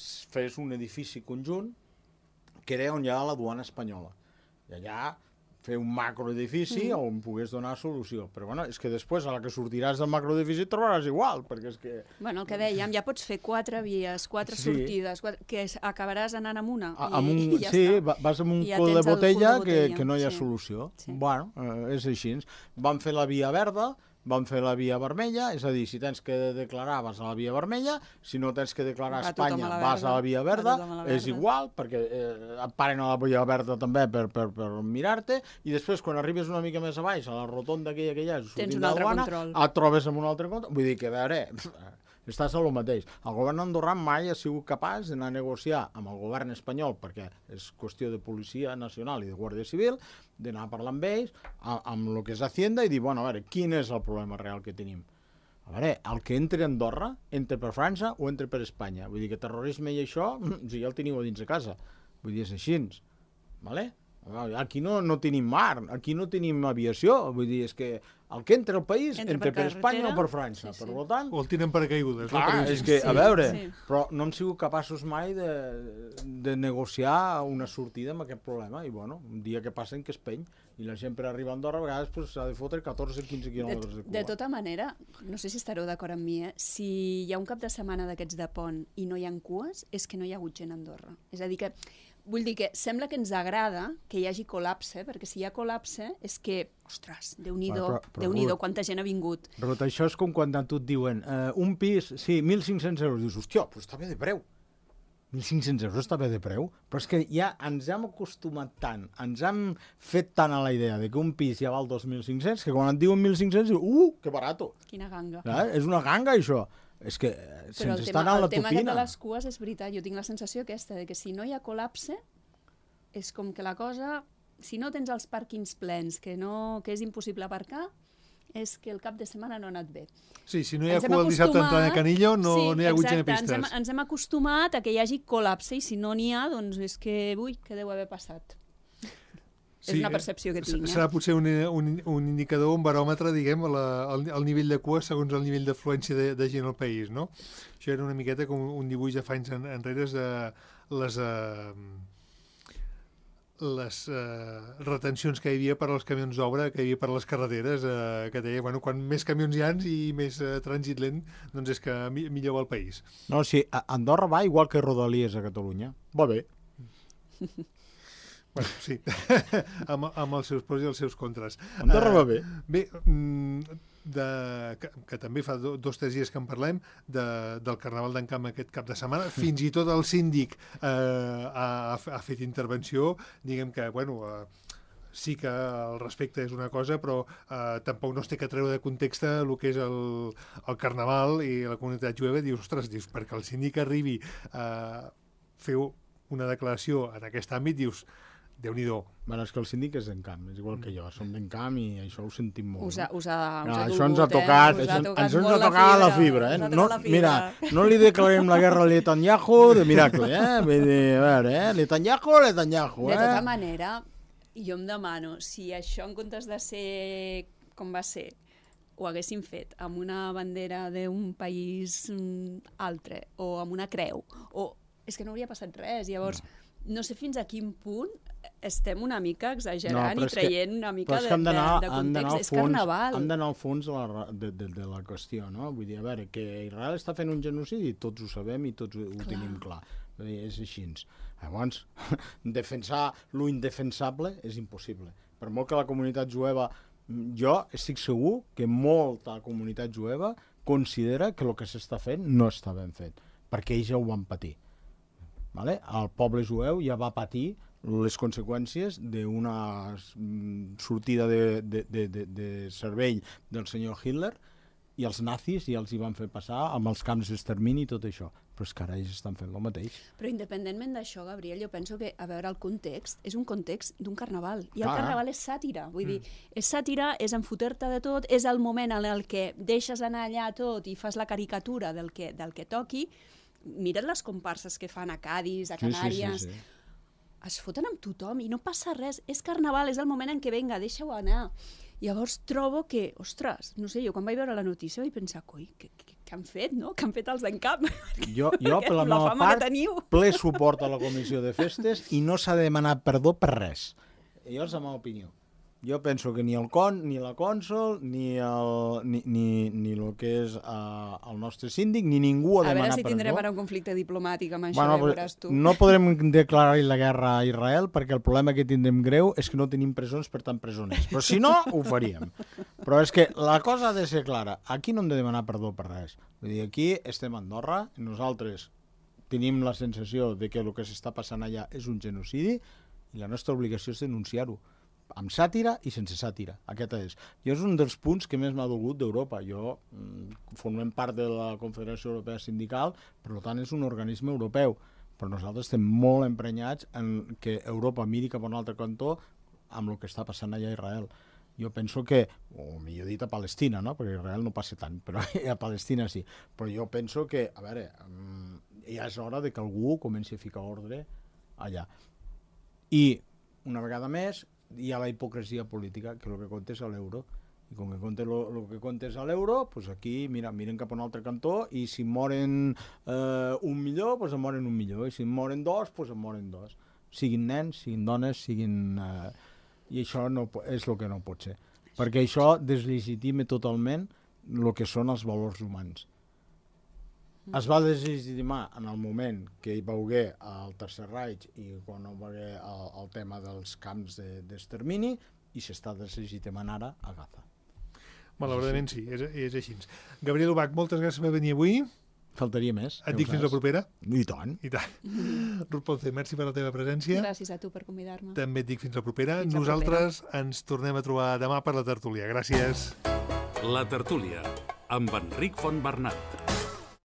S4: fes un edifici conjunt que era on hi ha la duana espanyola. I allà fer un macroedifici mm. on pogués donar solució. Però bueno, és que després, a la que sortiràs del macroedifici, et trobaràs igual, perquè és que...
S3: Bueno, el que dèiem, ja pots fer quatre vies, quatre sí. sortides, quatre, que acabaràs anant amb una.
S4: A,
S3: i,
S4: amb un,
S3: i ja
S4: sí,
S3: està.
S4: vas amb un
S3: ja
S4: cul de botella, de
S3: botella
S4: que, que no hi ha
S3: sí.
S4: solució.
S3: Sí.
S4: Bueno, eh, és així. Vam fer la via verda, vam fer la via vermella, és a dir, si tens que declarar vas a la via vermella, si no tens que declarar a Espanya a vas a la via verda, la és igual, perquè eh, et paren a la via verda també per, per, per mirar-te, i després quan arribes una mica més a baix, a la rotonda aquella que hi ha,
S3: tens un altre
S4: duana,
S3: control. Et
S4: trobes amb un altre control, vull dir que a veure... Estàs a lo mateix. El govern andorrà mai ha sigut capaç d'anar a negociar amb el govern espanyol, perquè és qüestió de policia nacional i de guàrdia civil, d'anar a parlar amb ells, a, amb el que és Hacienda, i dir, bueno, a veure, quin és el problema real que tenim? A veure, el que entra a Andorra, entra per França o entra per Espanya. Vull dir que terrorisme i això, si ja el teniu a dins de casa. Vull dir, és així. Vale? Aquí no, no tenim mar, aquí no tenim aviació, vull dir, és que el que entra al país entra, entra per, per Espanya o per França, sí, sí. Per tant...
S2: O el tiren per caigudes.
S4: Clar, no? És que, a veure, sí, sí. Però no hem sigut capaços mai de, de negociar una sortida amb aquest problema, i bueno, un dia que passen que es peny, i la gent per arribar a Andorra a vegades pues, s'ha de fotre catorze quinze quilòmetres de, de cua.
S3: De tota manera, no sé si estareu d'acord amb mi, eh? Si hi ha un cap de setmana d'aquests de pont i no hi ha cues, és que no hi ha hagut gent a Andorra. És a dir que vull dir que sembla que ens agrada que hi hagi col·lapse, perquè si hi ha col·lapse és que, ostres, Déu-n'hi-do, Déu-n'hi-do, quanta gent ha vingut.
S4: Però això és com quan a tu et diuen uh, un pis, sí, mil cinc-cents euros. Dius, hòstia, però està bé de preu. mil cinc-cents euros està bé de preu? Però és que ja ens hem acostumat tant, ens hem fet tant a la idea de que un pis ja val dos mil cinc-cents, que quan et diuen mil cinc-cents dius, uh, que barato.
S3: Quina ganga.
S4: Eh? És una ganga, això. És que se'ns està anant la topina. Però
S3: el tema aquest de les cues és veritat. Jo tinc la sensació aquesta, de que si no hi ha col·lapse, és com que la cosa... Si no tens els pàrquings plens, que, no, que és impossible aparcar, és que el cap de setmana no ha anat bé.
S2: Sí, si no hi ha cua el dissabte entrant a Canillo, no, sí, no hi ha hagut gent a pistes.
S3: Ens hem, ens hem acostumat a que hi hagi col·lapse, i si no n'hi ha, doncs és que, ui, que deu haver passat. Sí, és una percepció que tinc.
S2: Serà potser un, un, un indicador, un baròmetre, diguem, la, el, el nivell de cua segons el nivell d'afluència de, de gent al país, no? Això era una miqueta com un dibuix de fa anys en, enrere de les, uh, les uh, retencions que hi havia per als camions d'obra, que hi havia per les carreteres, uh, que deia, bueno, quan més camions hi ha i més uh, trànsit lent, doncs és que mi, millor va el país.
S4: No, sí, Andorra va igual que Rodalies a Catalunya. Va bé.
S2: Bueno, sí, amb, amb els seus pros i els seus contres.
S4: Andorra va bé.
S2: Uh, bé, de, que, que també fa do, dos o tres dies que en parlem, de, del Carnaval d'en Camp aquest cap de setmana, fins i tot el síndic uh, ha, ha fet intervenció, diguem que, bueno... Uh, sí que el respecte és una cosa, però eh, tampoc no es té que treure de context el que és el, el Carnaval i la comunitat jueva. Dius, ostres, dius, perquè el síndic arribi a fer una declaració en aquest àmbit, dius, Déu-n'hi-do.
S4: Bueno, és que el síndic és d'en Camp, és igual que jo, som d'en Camp i això ho sentim molt.
S3: Us ha, us ha, us
S4: no,
S3: ha
S4: això
S3: dolgut,
S4: ens ha tocat,
S3: eh?
S4: això,
S3: tocat
S4: ens ha tocat la fibra. Eh? No, la fibra. Mira, no li declarem la guerra a Netanyahu de miracle, eh? Vull dir, a veure, eh? Netanyahu o Netanyahu, eh?
S3: De tota manera, jo em demano, si això en comptes de ser com va ser, ho haguessin fet amb una bandera d'un país altre, o amb una creu, o és que no hauria passat res. Llavors, no, no sé fins a quin punt estem una mica exagerant no, i traient que, una mica de, de, de context. És carnaval.
S4: Hem d'anar al fons de la, de, de, de la qüestió, no? Vull dir, a veure, que Israel està fent un genocidi, tots ho sabem i tots ho, ho tenim clar. Vull dir, és així. Llavors, defensar lo indefensable és impossible. Per molt que la comunitat jueva jo estic segur que molta comunitat jueva considera que el que s'està fent no està ben fet, perquè ells ja ho van patir. Vale? El poble jueu ja va patir les conseqüències d'una sortida de, de, de, de, de cervell del senyor Hitler, i els nazis ja els hi van fer passar amb els camps d'extermini i tot això. Però és que ara ells estan fent el mateix.
S3: Però independentment d'això, Gabriel, jo penso que, a veure, el context és un context d'un carnaval. I el
S4: Clar.
S3: carnaval és sàtira. Vull mm. dir, és sàtira, és enfoter-te de tot, és el moment en el que deixes anar allà tot i fas la caricatura del que, del que toqui. Mira't les comparses que fan a Cadis, a Canàries... Sí, sí, sí, sí. Es foten amb tothom i no passa res. És carnaval, és el moment en què, venga, deixa-ho anar. Llavors trobo que, ostres, no sé, jo quan vaig veure la notícia vaig pensar, coi, què, què, què han fet, no? Què han fet els d'Encamp?
S4: Jo, jo per la, la meva part, ple suport a la comissió de festes i no s'ha de demanar perdó per res. Jo és la meva opinió. Jo penso que ni el con, ni la cònsol, ni el, ni, ni, ni el que és uh, el nostre síndic, ni ningú ha de demanar perdó.
S3: A veure si tindrem ara un conflicte diplomàtic amb això,
S4: bueno,
S3: ja veuràs tu.
S4: No podrem declarar la guerra a Israel perquè el problema que tindrem greu és que no tenim presons, per tant presoners. Però si no, ho faríem. Però és que la cosa ha de ser clara. Aquí no hem de demanar perdó per res. Vull dir, aquí estem a Andorra, nosaltres tenim la sensació de que el que s'està passant allà és un genocidi i la nostra obligació és denunciar-ho, amb sàtira i sense sàtira. Aquest és. I és un dels punts que més m'ha dolgut d'Europa. Jo mm, formem part de la Confederació Europea Sindical, per tant és un organisme europeu, però nosaltres estem molt emprenyats en que Europa miri cap a un altre cantó amb el que està passant allà a Israel. Jo penso que, o millor dit a Palestina, no? Perquè a Israel no passa tant, però a Palestina sí. Però jo penso que, a veure, ja és hora de que algú comenci a ficar ordre allà. I, una vegada més, hi ha la hipocresia política, que el que compta és l'euro. I com que compta el que compta és l'euro, doncs aquí, mira, miren cap a un altre cantó i si moren eh, un milió, doncs en moren un milió. I si en moren dos, doncs en moren dos. Siguin nens, siguin dones, siguin... Eh, I això no, és el que no pot ser. Perquè això deslegitima totalment el que són els valors humans. Es va deslegitimar en el moment que hi va haver el Tercer Reich i quan hi va haver el, el tema dels camps d'extermini de, i s'està deslegitimant ara a Gaza.
S2: Malauradament sí, és, és així. Gabriel Ubach, moltes gràcies per venir avui.
S4: Faltaria més.
S2: Et dic fins la propera.
S4: I tant.
S2: I tant. Mm. Ruth Ponce, merci per la teva presència.
S3: Gràcies a tu per convidar-me.
S2: També et dic fins la propera.
S3: Fins
S2: Nosaltres
S3: propera.
S2: Ens tornem a trobar demà per la tertúlia. Gràcies.
S1: La tertúlia, amb Enric Fontbernat.